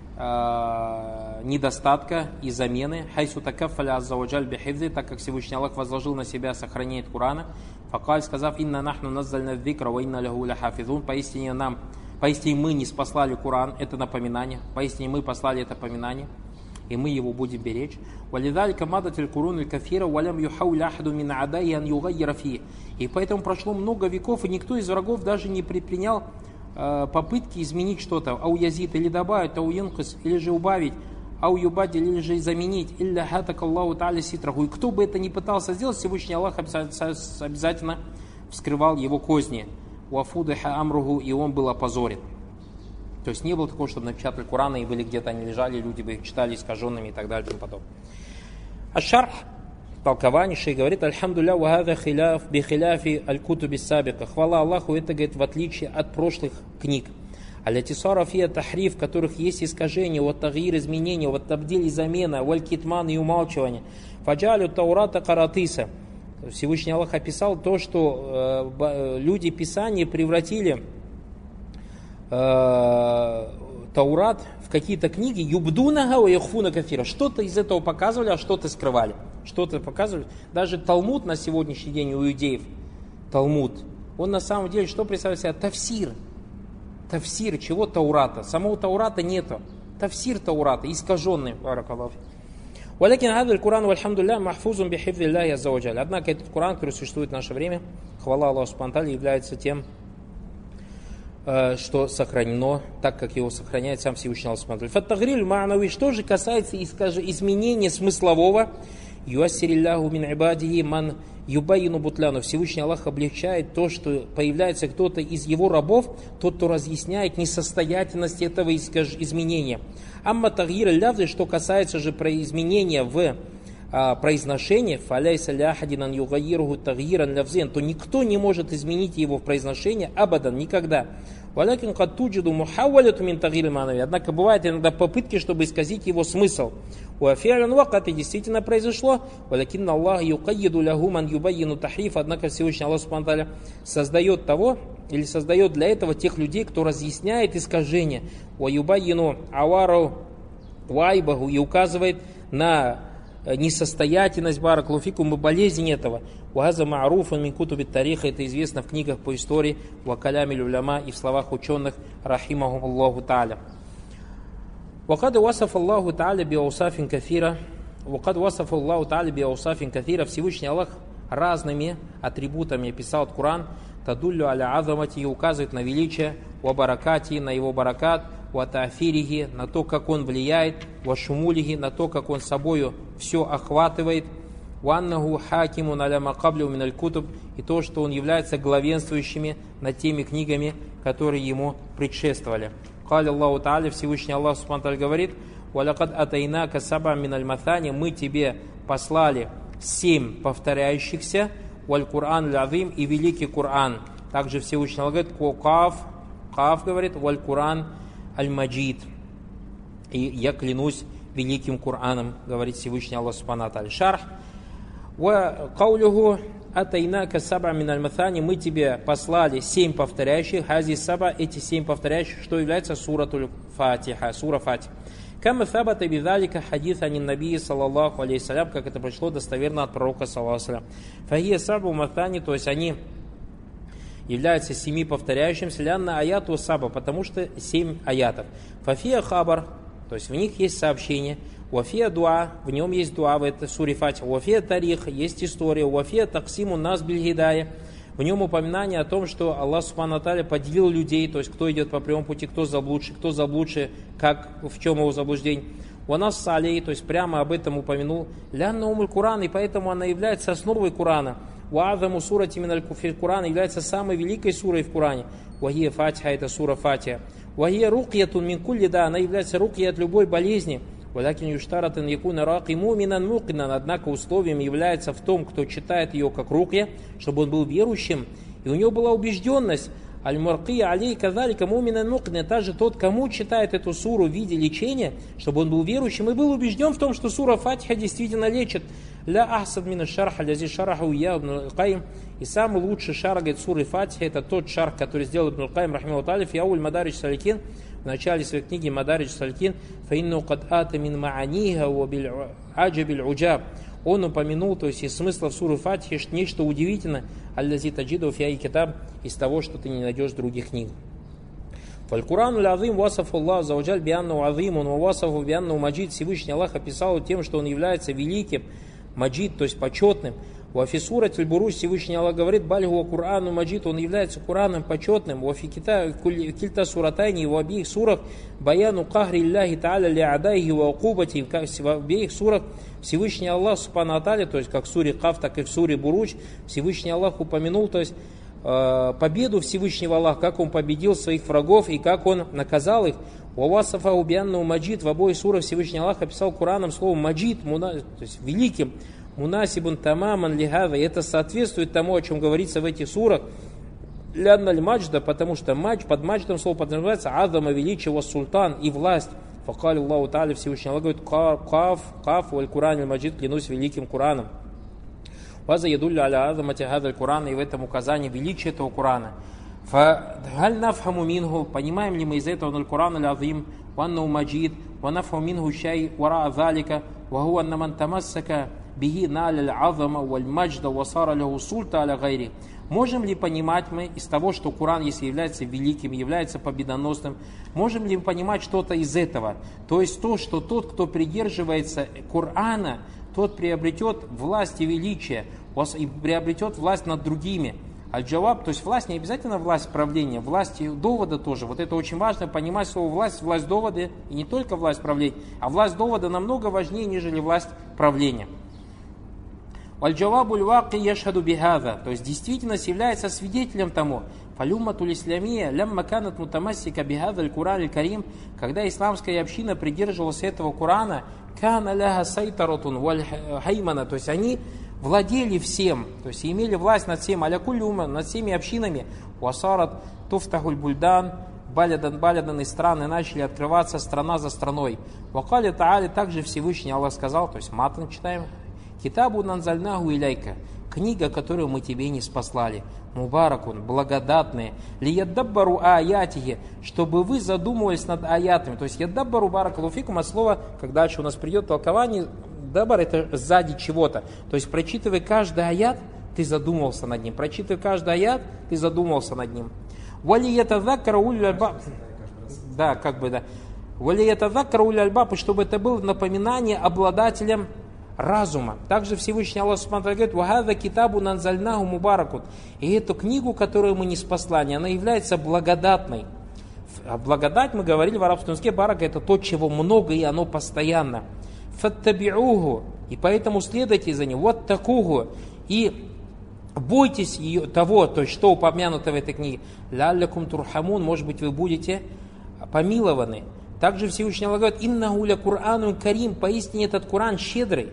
недостатка и замены. Хайсу такаффаля азза ва джаль бихифзи, так как Всевышний Аллах возложил на себя сохранение Корана. Факаль, сказав: «Инна нахну наззальна зикра ва инна лаху ляхафизун», поистине нам, поистине мы не спаслали Коран, это напоминание, поистине мы послали это поминание, и мы его будем беречь. Валидалика мадатиль курун иль кафира валям юхауля ахаду мин адай ан югайра фи. И поэтому прошло много веков, и никто из врагов даже не предпринял э, попытки изменить что-то. Ау язид, или добавить, ау янкис, или же убавить, ау юбадиль, или же заменить, илля хатак Аллаху тааля ситраху. И кто бы это ни пытался сделать, Всевышний Аллах обязательно вскрывал его козни. Уафудыха амругу, и он был опозорен. То есть не было такого, чтобы напечатали Кораны и были где-то они лежали, люди бы их читали искаженными и так далее и тому подобное. Аш-шарх, толкование, шей говорит: «Альхамдулилля ва хаза хиляф би хиляфи аль-кутуби сабика». Хвала Аллаху, это, говорит, в отличие от прошлых книг. Аля-тисара фия тахриф, в которых есть искажение, вот тагир, изменение, вот табдиль и замена, валь-китман и умалчивание. Фаджалю таурата каратиса. Всевышний Аллах описал то, что э, люди Писания превратили Таурат в какие-то книги, юбдунага ва яхфуна кафира. Что-то из этого показывали, а что-то скрывали. Что-то показывали. Даже Талмуд на сегодняшний день у иудеев, Талмуд, он на самом деле что представляет себя? Тафсир. Тафсир чего? Таурата. Самого Таурата нету. Тафсир Таурата, искаженный. Валякин хазаль Куран вальхамдулилля махфузун бихифзиллахи азза ва джаль. Однако этот Куран, который существует в наше время, хвала Аллаху субхану ва тааля, является тем, что сохранено, так как его сохраняет сам Всевышний Аллах. Фаттагриль ма'нави, что же касается изменения смыслового, юассирилляху мин ибадихи ман юбайину бутляну. Всевышний Аллах облегчает то, что появляется кто-то из его рабов, тот, кто разъясняет несостоятельность этого изменения. Амма тагир лявзы, что касается же про изменения в а, произношении, фаляйса ляхадинан югаируху тагиран лявзен, то никто не может изменить его в произношении абадан, никогда. Валякин каттуджиду мухавваляту мин тагир манави. Однако бывают иногда попытки, чтобы исказить его смысл. Уафиалин вакат, и действительно произошло. Валякин Аллах юкайиду лягу ман юбайину тахриф. Однако Всевышний Аллах субхану ва тааля создает того, или создает для этого тех людей, кто разъясняет искажение. Уаюбайину авару вайбаху, и указывает на несостоятельность бараклуфикум и болезнь этого. Уаза мааруфан мин кутуби тариха, это известно в книгах по истории, ва калями уляма, и в словах ученых, рахимахум Аллаху тааля. Вакад васаф Аллаху тааля биаусафин кафира, вакад васаф Аллаху тааля биаусафин кафира, Всевышний Аллах разными атрибутами описал Коран, тадуллю аля азамати, и указывает на величие, ва баракати, на его баракат, ва таафирихи, на то, как он влияет, ва шумулихи, на то, как он собою все охватывает, ва аннаху хакимун аля макаблю миналь кутуб, и то, что он является главенствующими над теми книгами, которые ему предшествовали. Кали Аллаху Тааля, Всевышний Аллах субхану ва тааля говорит: «Валякад атайнака саба миналь маthani», мы тебе послали семь повторяющихся, валь Кур'ан л'азим, и великий Кур'ан. Также Всевышний Аллах говорит: «Каф», Каф говорит, валь Кур'ан аль-Маджид». И я клянусь великим Кур'аном, говорит Всевышний Аллах субхану ва тааля. Шарх. Ва каулюху атайнака саба миналь маthani, мы тебе послали семь повторяющих, хази саба, эти семь повторяющих, что является суратуль Фатиха, сура Фатиха. Кама сабата бидалика хадис анин набии саллаллаху алейхи салям, как это пришло достоверно от пророка саллаллаху алейхи салям. Фахия сабу маthani, то есть они являются семи повторяющимся, лянна аяту саба, потому что семь аятов. Фафия хабар, то есть в них есть сообщение. Уафия дуа, в нем есть дуа, в этой суре Фатиха. Уафия тарих, есть история. Уафия таксиму нас бильгидая, в нем упоминание о том, что Аллах субхану ва тааля поделил людей, то есть кто идет по прямому пути, кто заблудший, кто заблудший, как, в чем его заблуждение. Уанас салей, то есть прямо об этом упомянул. Лянна умуль Куран, и поэтому она является основой Курана. Уазаму сурати миналь куфир, Куран является самой великой сурой в Куране. Уахия Фатиха, это сура Фатиха. Уахия рукьятун мин кулли, да, она является рукья от любой болезни. Валякин юштаратан якуна раки муминан мукинан, однако условием является в том, кто читает ее как рукья, чтобы он был верующим, и у него была убежденность. Аль-Марки алей казалика муминан мукинан, также тот, кому читает эту суру в виде лечения, чтобы он был верующим и был убежден в том, что сура Фатиха действительно лечит. Ля ахсад мина шарха лязи шараху я ибн аль-Каим. И самый лучший шар, говорит, суры Фатиха, это тот шарх, который сделал ибн аль-Каим рахимаху тааля фи ауль мадаридж саликин, в начале своей книги Мадаридж Саликин, фаинну кад ата мин мааниха ва биль аджабиль уджаб. Он упомянул, то есть из смысла в суры Фатихи, нечто удивительное, аллази таджиду фи китаб, из того, что ты не найдешь в других книгах. Фаль-Курану л'азим васафу Аллах зауджаль бианну азимун ва васафу бианну маджид. Всевышний Аллах описал тем, что он является великим, маджид, то есть почетным. Вафи сурат аль-Буруж, Всевышний Аллах говорит: бальгу Курану маджид, он является Кураном почетным. Вафи кильта суратайни, в обеих сурах баяну кахри Аллахи тааля ли адайхи ва укубати, в обеих сурах Всевышний Аллах субхану ва тааля, то есть как в суре Каф, так и в суре Буруж, Всевышний Аллах упомянул, то есть победу Всевышнего Аллаха, как он победил своих врагов и как он наказал их. Вавасафа убианну маджид, в обоих сурах Всевышний Аллах описал Кураном словом маджид, то есть великим. Мунасибун тамаман лихава, и это соответствует тому, о чем говорится в этих сурах. Лянналь маджда, потому что мадж, под мадждом слово подразумевается азама, величие, султан и власть. Факали Аллаху Тааля, Всевышний Аллах говорит: каф, каф, валь Куран маджид, клянусь великим Кураном. Ваза ядулля аля азамати хадаль Курана, и в этом указании величия этого Курана. Фаль нафхаму минху, понимаем ли мы из этого наль Куран аль-азим, ваннау маджид, ва нафхаму минху шай вара азалика, ва хуа анна ман тамассака биги наль азама валь маджда васара лаху сульта аля гайри. Можем ли понимать мы из того, что Куран, если является великим, является победоносным, можем ли мы понимать что-то из этого? То есть то, что тот, кто придерживается Курана, тот приобретет власть и величие, и приобретет власть над другими. Аль-Джаваб, то есть власть не обязательно власть правления, власть довода тоже. Вот это очень важно, понимать слово власть, власть довода, и не только власть правления, а власть довода намного важнее, нежели власть правления. Валь-джавабуль ваки яшхаду бихаза. То есть действительность является свидетелем тому. Фалюмматуль исламия лямма канат мутамассика бихаза аль-Куран аль-Карим. Когда исламская община придерживалась этого Курана, кана ляха сайтаратун валь хаймана. То есть они владели всем, то есть имели власть над всем, аля кулли умма, над всеми общинами. Уасарат туфтахуль бульдан, балядан балядан, и страны начали открываться страна за страной. Вакали та'али, также Всевышний Аллах сказал, то есть матан читаем, китабу нанзальнаху иляйка, книга, которую мы тебе не спаслали, мубаракун, благодатные, лияддаббару аятихи, чтобы вы задумывались над аятами. То есть яддаббару баракалуфикум от слова, как дальше у нас придет толкование, дабар это сзади чего-то. То есть прочитывая каждый аят, ты задумывался над ним. Прочитывая каждый аят, ты задумывался над ним. Валиятадаккара уль альбаб. Да, как бы да. Валиятадаккара уль альбаб, чтобы это было напоминание обладателям разума. Также Всевышний Аллах Субхану говорит: «Вахаза китабу нанзальнаху мубаракун». И эту книгу, которую мы не спаслали, она является благодатной. А благодать, мы говорили в арабском языке, барака — это то, чего много и оно постоянно. Фаттабиуху, и поэтому следуйте за ним. Вот такугу, и бойтесь ее, того, то есть что упомянуто в этой книге. Ляллякум турхамун, может быть, вы будете помилованы. Также Всевышний Аллах говорит: «Иннаху ля Кур'ану карим», поистине этот Кур'ан щедрый.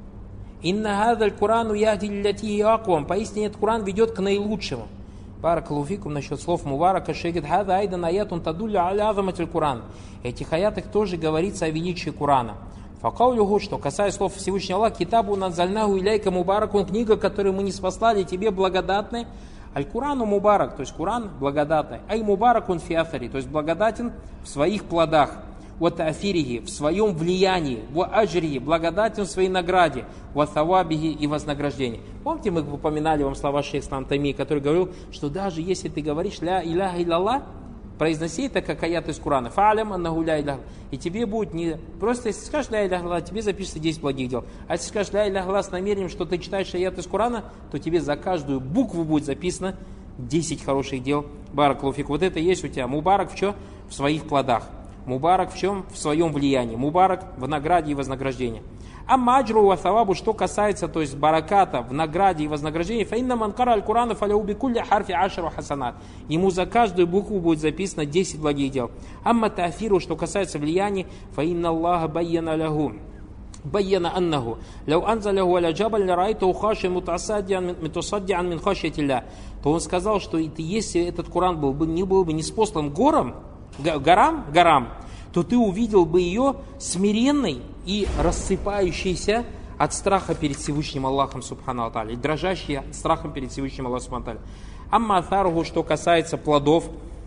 «Инна хазаль Кур'ану яхди лилляти аквам», поистине этот Кур'ан ведет к наилучшему. Баракалуфикум, насчет слов Мубарака, шегет хаза айдан аятун тадулля аля азаматиль Кур'ан. В этих аятах тоже говорится о величии Кур'ана. Факаулюху, что касается слов Всевышнего Аллаха, китабу нанзальнаху иляйка мубаракун, книга, которую мы не спаслали тебе, благодатной. Аль-Курану мубарак, то есть Куран благодатный. Ай мубаракун фи афари, то есть благодатен в своих плодах. Вот афирихи, в своем влиянии. Во аджрихи, благодатен в своей награде. Во тавабихи, и вознаграждении. Помните, мы упоминали вам слова шейх Ислам Тайми, который говорил, что даже если ты говоришь ля иляха илlallah, произноси это как аят из Курана. Фа'алям аннаху ля иляха. И тебе будет не... Просто если скажешь ля иляха илlallah, тебе запишется десять благих дел. А если скажешь ля иляха илlallah с намерением, что ты читаешь аят из Курана, то тебе за каждую букву будет записано десять хороших дел. Баракалуфик. Вот это есть у тебя. Мубарак в чем? В своих плодах. Мубарак в чем? В своем влиянии. Мубарак в награде и вознаграждении. А маджру ва савабу, что касается, то есть бараката в награде и вознаграждении, фаинна манкара аль-Курана фаляуби кулля харфи ашру хасанат. Ему за каждую букву будет записано десять благих дел. Амма тафиру, что касается влияния, фаинна Аллаха байяна лаху. Байяна аннаху. Лау анзаляху аля джабаль ларайту хаши мутасаддиан мин хашьятилля. То он сказал, что если этот Куран был бы, не был бы не спослан горам, горам, горам, то ты увидел бы ее смиренной и рассыпающейся от страха перед Всевышним Аллахом Субхану ва Тааля, дрожащей от страха перед Всевышним Аллахом Субхану ва Тааля. Амма атаруху, что касается плодов,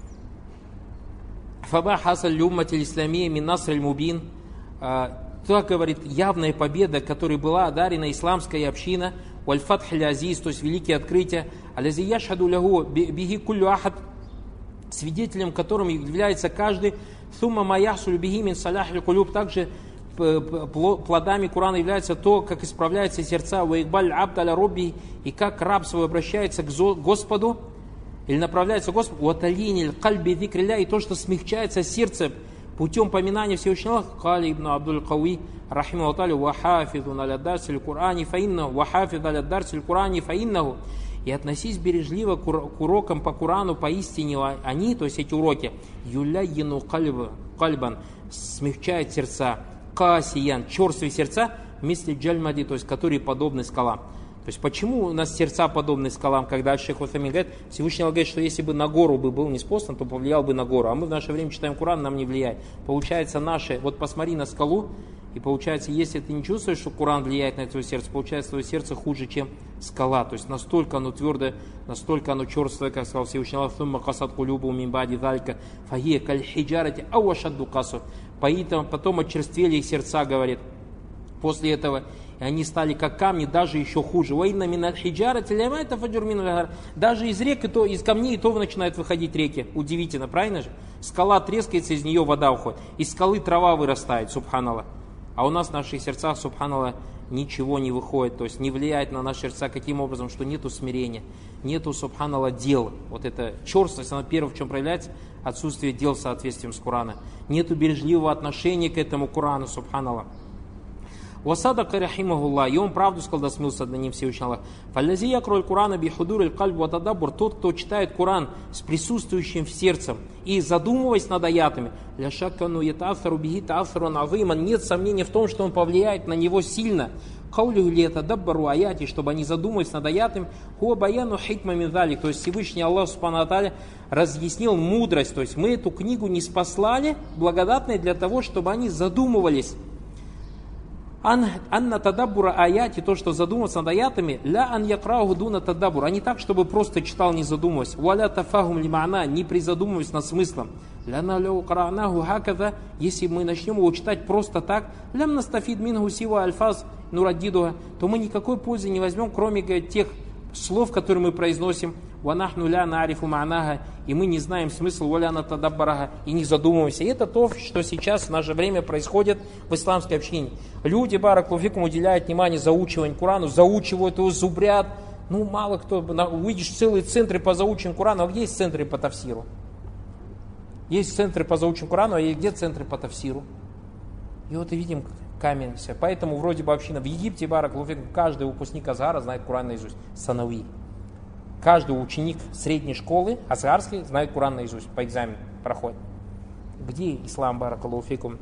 фаба хасаль люмматиль исламия мин насриль мубин, так говорит, явная победа, которой была одарена исламская община, валь фатхиль азиз, то есть великие открытия, алязи яшхаду лягу биги куллю ахад, свидетелем которым является каждый, сумма маяхсулю биги мин саляхлю кулюб, также плодами Курана является то, как исправляются сердца, ваикбаль абдаля робби, и как раб свой обращается к Господу, или направляется к Господу, уаталиниль кальби викриля, и то, что смягчается сердце путем поминания Всевышнего Аллаха. Кали ибн Абдуль Кауи, рахимаху Аллаху, вахафиду наля дарсиль Курани фаиннаху, вахафиду наля дарсиль Курани фаиннаху. И относись бережливо к урокам по Курану, поистине они, то есть эти уроки, юляйину кальбан, смягчают сердца, касиян, черствые сердца, вместе джальмади, то есть которые подобны скалам. То есть почему у нас сердца подобны скалам, когда шейх Утамин говорит, Всевышний говорит, что если бы на гору бы был ниспослан, то повлиял бы на гору, а мы в наше время читаем Куран, нам не влияет. Получается наше, вот посмотри на скалу, и получается, если ты не чувствуешь, что Куран влияет на твое сердце, получается, твое сердце хуже, чем скала. То есть настолько оно твердое, настолько оно черствое, как сказал Всевышний Аллах, «Сумма касат кулюбу мин ба'ди залька, фахия каль хиджарати ау ашадду касу». Поэтому потом очерствели их сердца, говорит, после этого, и они стали как камни, даже еще хуже. «Ваинна мин аль-хиджарати лямайта фаджур мин аль-гар». Даже из рек, и то, из камней, и то начинают выходить реки. Удивительно, правильно же? Скала трескается, из нее вода уходит. Из скалы трава вырастает, субханаллах. А у нас в наших сердцах, субханаллах, ничего не выходит, то есть не влияет на наши сердца каким образом, что нету смирения, нету, субханаллах, дел. Вот эта черствость, она первое, в чем проявляется, отсутствие дел в соответствии с Кураном. Нету бережливого отношения к этому Курану, субханаллах. Васадака рахимахуллах, и он правду сказал, да смылся над ним Всевышний Аллах. Фаллази якруль Курана бихудуриль кальб ва тадаббур, тот, кто читает Куран с присутствующим в сердце и задумываясь над аятами, ля шаккану ятафару бихи тафарун азиман, нет сомнения в том, что он повлияет на него сильно. Каулю ли тадаббару аяти, чтобы они задумывались над аятами, хуа баяну хикма мин залик, то есть Всевышний Аллах субхану ва тааля разъяснил мудрость, то есть мы эту книгу не спаслали, благодатной для того, чтобы они задумывались. Анна тадаббура аяти, то, что задуматься над аятами, ля ан якрауху дуна тадаббур, а не так, чтобы просто читал, не задумываясь. Валя тафахум лимана, не призадумываясь над смыслом. Ля наляу каранаху хакада, если мы начнем его читать просто так, лям настафид мингу сива альфаз нураддидуха, то мы никакой пользы не возьмем, кроме тех слов, которые мы произносим. Ванахну ля наарифу ма'наха, и мы не знаем смысл валяна тадаббараха, и не задумываемся. И это то, что сейчас в наше время происходит в исламской общине. Люди, баракулуфикум, уделяют внимание заучиванию Корану, заучивают его, зубрят. Ну, мало кто, увидишь целые центры по заучиванию Корана, а где есть центры по тафсиру? Есть центры по заучиванию Корану, а где центры по тафсиру? И вот и видим камень. Поэтому вроде бы община в Египте, баракулуфикум, каждый выпускник Азгара знает Коран наизусть. Санави. Каждый ученик средней школы, азгарской, знает Куран наизусть, по экзамену проходит. Где ислам, баракаллаху фикум?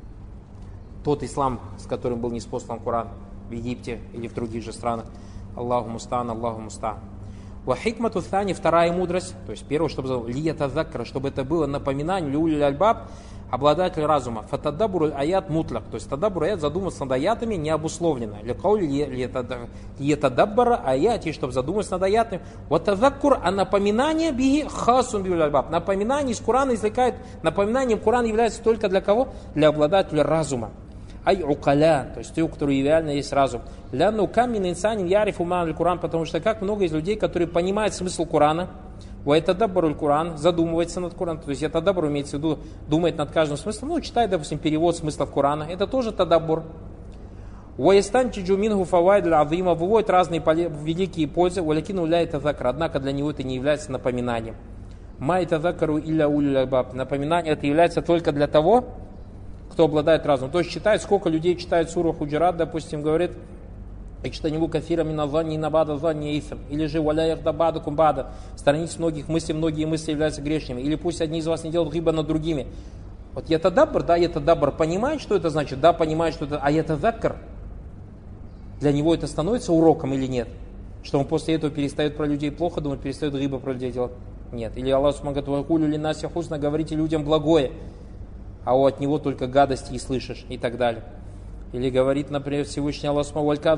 Тот ислам, с которым был ниспослан Куран в Египте или в других же странах. Аллаху мустан, Аллаху мустан. Ва хикмату thani, вторая мудрость, то есть первое, чтобы лиятазаккара, чтобы это было напоминание, люль альбаб, обладатель разума. Фатадабуруль аят мутлак, то есть тадабур аят, задуматься над аятами не обусловлено. Лекауль лиятадаббара аяти, чтобы задуматься над аятами. Ватазаккур, а напоминание биги хасун билюль альбаб. Напоминание из Курана извлекает, напоминанием Куран является только для кого? Для обладателя разума. Ай укаля, то есть те, у которых реально есть разум. Ляну камин инсанин яриф уман Куран, потому что как много из людей, которые понимают смысл Курана, вайтадаббаруль Куран, задумывается над Кураном, то есть это тадаббур имеется в виду, думает над каждым смыслом, ну, читает, допустим, перевод смыслов Курана, это тоже тадаббур. Ваистанчиджу мингу фавайд азима, выводит разные великие пользы, валякин уляет тазакар, однако для него это не является напоминанием. Май тазакару илля улюль альбаб, напоминание это является только для того, кто обладает разумом. То есть читает, сколько людей читает суру Худжурат, допустим, говорит, «Икштаниву кафира миназанни набада занни исм». Или же «Валя яхдабаду кумбада». Сторонитесь многих мыслей, многие мысли являются грешными. Или пусть одни из вас не делают гиба над другими. Вот ятадаббар, да, ятадаббар понимает, что это значит? Да, понимает, что это. А ятазаккар, для него это становится уроком или нет? Что он после этого перестает про людей плохо думать, перестает гиба про людей делать? Нет. Или Аллах смогает «Вакулю линнаси хусна», говорите людям благое, а от него только гадости и слышишь, и так далее. Или говорит, например, Всевышний Аллах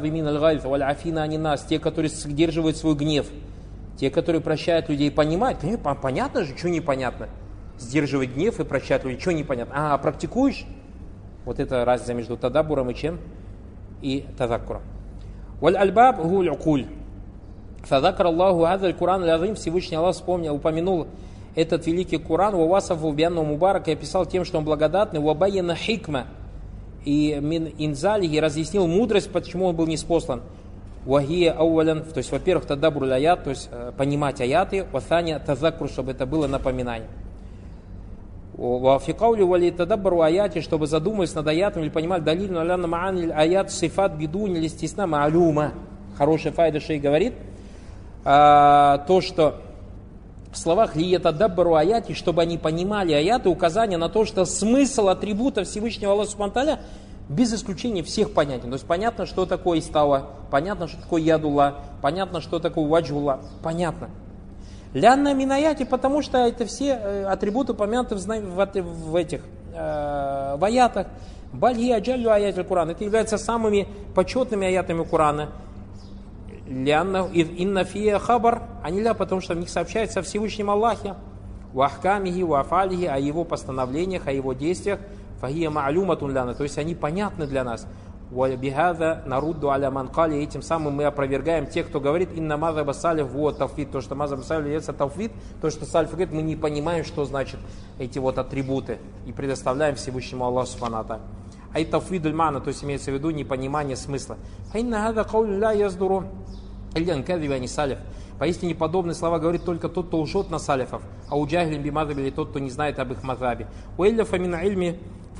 нас, те, которые сдерживают свой гнев, те, которые прощают людей, понимают. Понятно же, что непонятно? Сдерживать гнев и прощать людей, что непонятно? А, практикуешь? Вот это разница между тадаббуром и чем? И тазаккуром. Валь альбаб гуль укуль. Фазакар Аллаху азаль Куран лязим, Всевышний Аллах вспомнил, упомянул этот великий Куран, вавасафу бянну мубарак, и описал тем, что он благодатный, вабайяна хикма, и мин инзали, и разъяснил мудрость, почему он был ниспослан. Вахия ауалян, то есть, во-первых, тадаббур аят, то есть понимать аяты, ваthania тазаккур, чтобы это было напоминание. Вафикаули вали тадаббару аяти, чтобы задумались над аятом или понимали далиль наляна мааниль аят сифат бидун или стисна маалюма. Хорошая файда шей говорит, а, то, что в словах лиятадаббару аяти, чтобы они понимали аяты, указания на то, что смысл атрибута Всевышнего Аллаха субхану тааля без исключения всех понятен. То есть понятно, что такое истава, понятно, что такое ядулла, понятно, что такое ваджулла, понятно. Лянна минаяти, потому что это все атрибуты упомянуты в, в, в этих э, в аятах. Бальги аджалю аят аль-Куран. Это является самыми почетными аятами Курана. Лянна инна фия хабар аниля, потому что в них сообщается о Всевышнем Аллахе, вахкамихи, вафалихи, о его постановлениях, о его действиях, фахия ма'люматун ляна, то есть они понятны для нас. Бихада нарудду аля манкали, этим самым мы опровергаем тех, кто говорит инна мазаба салиф вот тавфид, то, что мазаба салиф является тавфид, то, что салиф говорит, мы не понимаем, что значит эти вот атрибуты, и предоставляем Всевышнему Аллаху субхану ва тааля. Ай тавфидуль мана, то есть имеется в виду непонимание смысла. Инна хада каулю ля яздуру ильян кадиба ани салиф. Поистине подобные слова говорит только тот, кто лжет на салифов, а у джахилин би мазаби, или тот, кто не знает об их мазабе. Уилля фамин ильми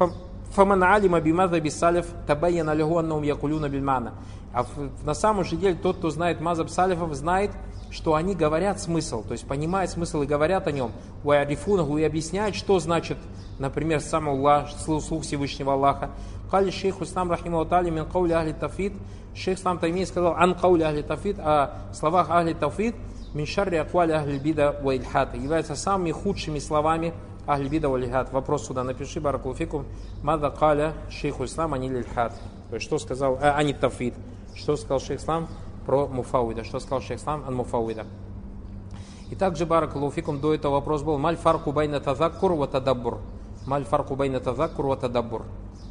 فَمَنْ عَلِمَ بِمَذَهَبِ السَّلَفِ تَبَيَّنَ لَهُ أَنَّهُمْ يَقُولُونَ بِالْمَعْنَى. А на самом же деле тот, кто знает мазхаб салифов, знает, что они говорят смысл, то есть понимают смысл и говорят о нем. وَيَعْرِفُونَهُ, и объясняют, что значит, например, сам Аллах, слух Всевышнего Аллаха. قال الشيخ الإسلام رحمه الله تعالى من قول أهل التوحيد. Шейх Ислам Таймия сказал ан каули ахли тавхид, о словах ахли тавхид, мин шарри аквали ахли бида ва ильхат, являются самыми худшими словами ахли бида ва ильхат. Вопрос сюда напиши, баракаллаху фикум, мада каля шейху Ислам ани ильхат. То есть что сказал, а, ани тавхид, что сказал шейх Ислам про муфауида, что сказал шейх Ислам ан муфауида. И также, баракаллаху фикум, до этого вопрос был маль фарку байна тазаккур ва тадаббур. Маль фарку байна тазаккур ва тадаббур.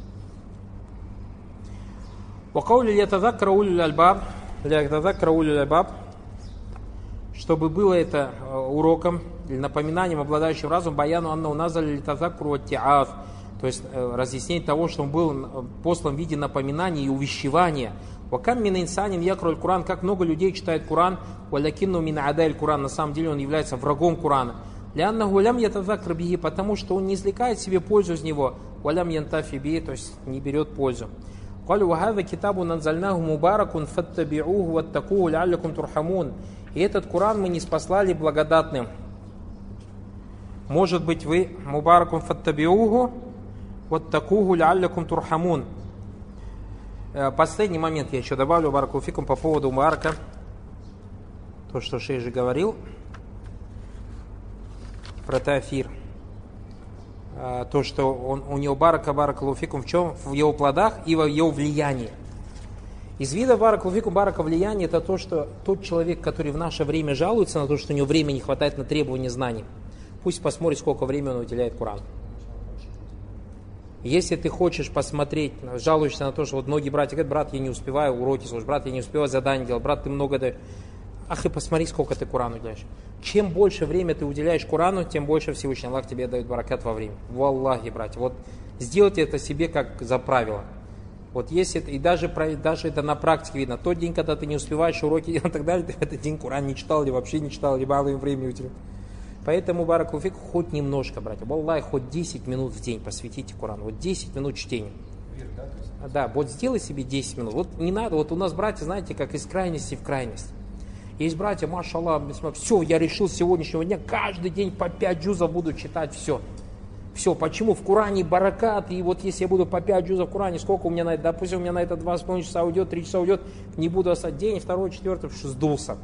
وقول ليتذكر أولي الألباب, ليتذكر أولي الألباب, чтобы было это уроком или напоминанием обладающим разумом, баяну анна уназали литазаккуру ваттиаф, то есть разъяснение того, что он был послан в виде напоминания и увещевания. Вакам мин инсанин якруль Куран, как много людей читает Куран, валякинну мин адайль Куран, на самом деле он является врагом Курана. Ляннаху лям ятазаккар бихи, потому что он не извлекает себе пользу из него, валям янтафи бихи, то есть не берет пользу. قال وهذا كتاب نزلناه مبارك فاتبعوه واتقوه لعلكم ترحمون. И этот Куран мы не спаслали благодатным. Может быть, вы мубаракун фаттабиуху ваттакуху ляллякум турхамун. Последний момент я еще добавлю, баракаллаху фикум, по поводу мубарака. То, что шейх же говорил про тафир. То, что он, у него барака, баракаллаху фикум, в чем? В его плодах и в его влиянии. Из вида баракаллаху фикум, барака влияния, это то, что тот человек, который в наше время жалуется на то, что у него времени не хватает на требование знаний, пусть посмотрит, сколько времени он уделяет Курану. Если ты хочешь посмотреть, жалуешься на то, что вот многие братья говорят, брат, я не успеваю уроки слушать, брат, я не успеваю задания делать, брат, ты много даешь. Ах, и посмотри, сколько ты Курану уделяешь. Чем больше времени ты уделяешь Курану, тем больше Всевышний Аллах тебе дает баракат во время. Валлахи, братья. Вот сделайте это себе как за правило. Вот если, и даже, даже это на практике видно, тот день, когда ты не успеваешь уроки и так далее, ты в этот день Куран не читал, или вообще не читал, или мало им времени уделял. Поэтому, баракаллаху фик, хоть немножко, братья. Валлахи, хоть десять минут в день посвятите Курану. Вот десять минут чтения. Да, вот сделай себе десять минут. Вот не надо, вот у нас, братья, знаете, как из крайности в крайность. Есть братья, машаллах, все, я решил с сегодняшнего дня каждый день по пять джузов буду читать, все. Все, почему? В Коране баракат, и вот если я буду по пять джузов в Коране, сколько у меня на это, допустим, у меня на это два с половиной часа уйдет, три часа уйдет, не буду остать день, второй, четвертый, сдулся.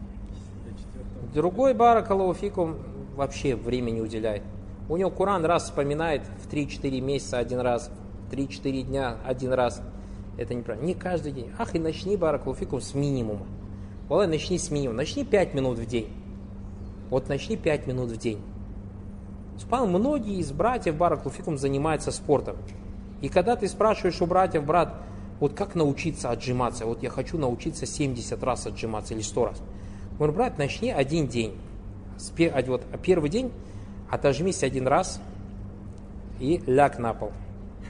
Другой баракаллаху фикум вообще времени не уделяет. У него Коран раз вспоминает в три-четыре месяца один раз, три-четыре дня один раз. Это неправильно. Не каждый день. Ах, и начни баракаллаху фикум с минимума. Wallah, начни с минимума, начни пять минут в день. Вот начни пять минут в день. Субханаллах, многие из братьев баракаллаху фикум занимаются спортом. И когда ты спрашиваешь у братьев, брат, вот как научиться отжиматься? Вот я хочу научиться семьдесят раз отжиматься или сто раз. Говорю, брат, начни один день. Вот, первый день отожмись один раз и ляг на пол.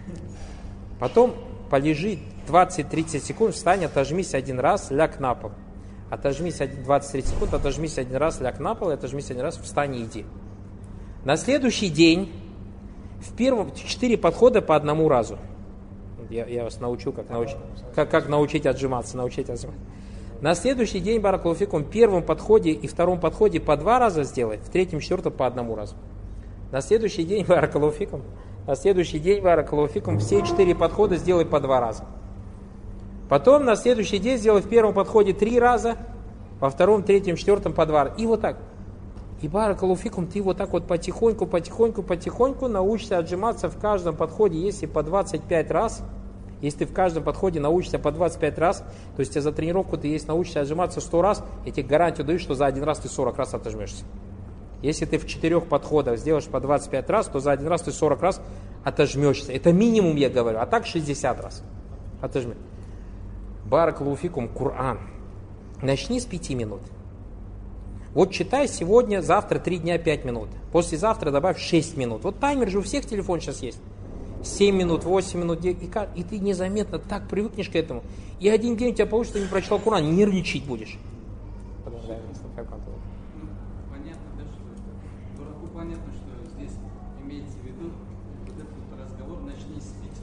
Потом полежи двадцать-тридцать секунд, встань, отожмись один раз, ляг на пол. Отожмись двадцать-тридцать секунд, отожмись один раз, ляг на пол, и отожмись один раз, встань и иди. На следующий день в первом четыре подхода по одному разу. Я, я вас научу, как, науч, как, как научить отжиматься, научить отжиматься. На следующий день, баракаллаху фикум, в первом подходе и втором подходе по два раза сделай, в третьем, четвертом по одному разу. На следующий день, баракаллаху фикум, на следующий день, баракаллаху фикум, все четыре подхода сделай по два раза. Потом на следующий день сделай в первом подходе три раза, во втором, третьем, четвертом по два раза. И вот так. И баракаллаху фикум, ты вот так вот потихоньку, потихоньку, потихоньку научишься отжиматься в каждом подходе, если по двадцать пять раз. Если ты в каждом подходе научишься по двадцать пять раз, то есть за тренировку ты если научишься отжиматься сто раз, я тебе гарантию даю, что за один раз ты сорок раз отожмешься. Если ты в четырех подходах сделаешь по двадцать пять раз, то за один раз ты сорок раз отожмешься. Это минимум, я говорю, а так шестьдесят раз отожми. Баракаллаху фикум, Кур'ан. Начни с пяти минут. Вот читай сегодня, завтра три дня пять минут. Послезавтра добавь шесть минут. Вот таймер же у всех телефон сейчас есть. семь минут, восемь минут, и, и ты незаметно так привыкнешь к этому. И один день у тебя получится, ты не прочитал Кур'ан, нервничать будешь. Понятно, да, что дураку понятно, что здесь имеется в виду вот этот вот разговор, начни с пяти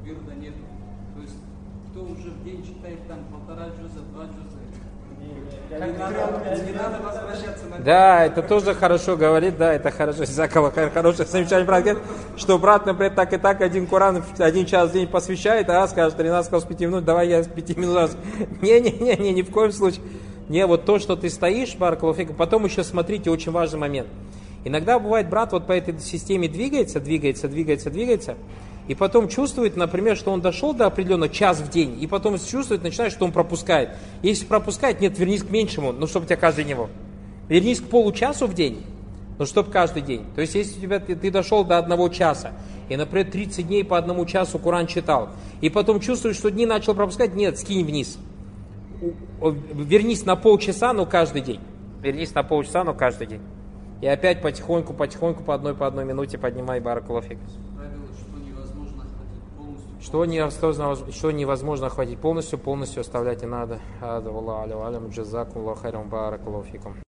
вирда нет. То есть, кто уже в день читает там полтора джуза, два джуза, не надо, не надо возвращаться на... Да, это тоже хорошо говорит, да, это хорошо, Закова, хорошее замечание, брат говорит, что брат, например, так и так один Коран один час в день посвящает, а скажет, тринадцать сказал с пяти минут, давай я с пяти минут раз. Не-не-не, ни в коем случае. Не, вот то, что ты стоишь, баракалуфик, потом еще смотрите, очень важный момент. Иногда бывает, брат вот по этой системе двигается, двигается, двигается, двигается, и потом чувствует, например, что он дошел до определенного час в день, и потом чувствует, начинает, что он пропускает. Если пропускает, нет, вернись к меньшему, ну, чтобы у тебя каждый день. Вернись к получасу в день, ну, чтобы каждый день. То есть, если у тебя, ты, ты дошел до одного часа, и, например, тридцать дней по одному часу Коран читал, и потом чувствуешь, что дни начал пропускать, нет, скинь вниз. Вернись на полчаса, но каждый день. Вернись на полчаса, но каждый день. И опять потихоньку, потихоньку, по одной, по одной минуте поднимай баракалуфик. Что невозможно, что невозможно охватить полностью, полностью оставлять и надо. Ада Аллаху алям джазакум Аллаху хайрам баракалуфикум.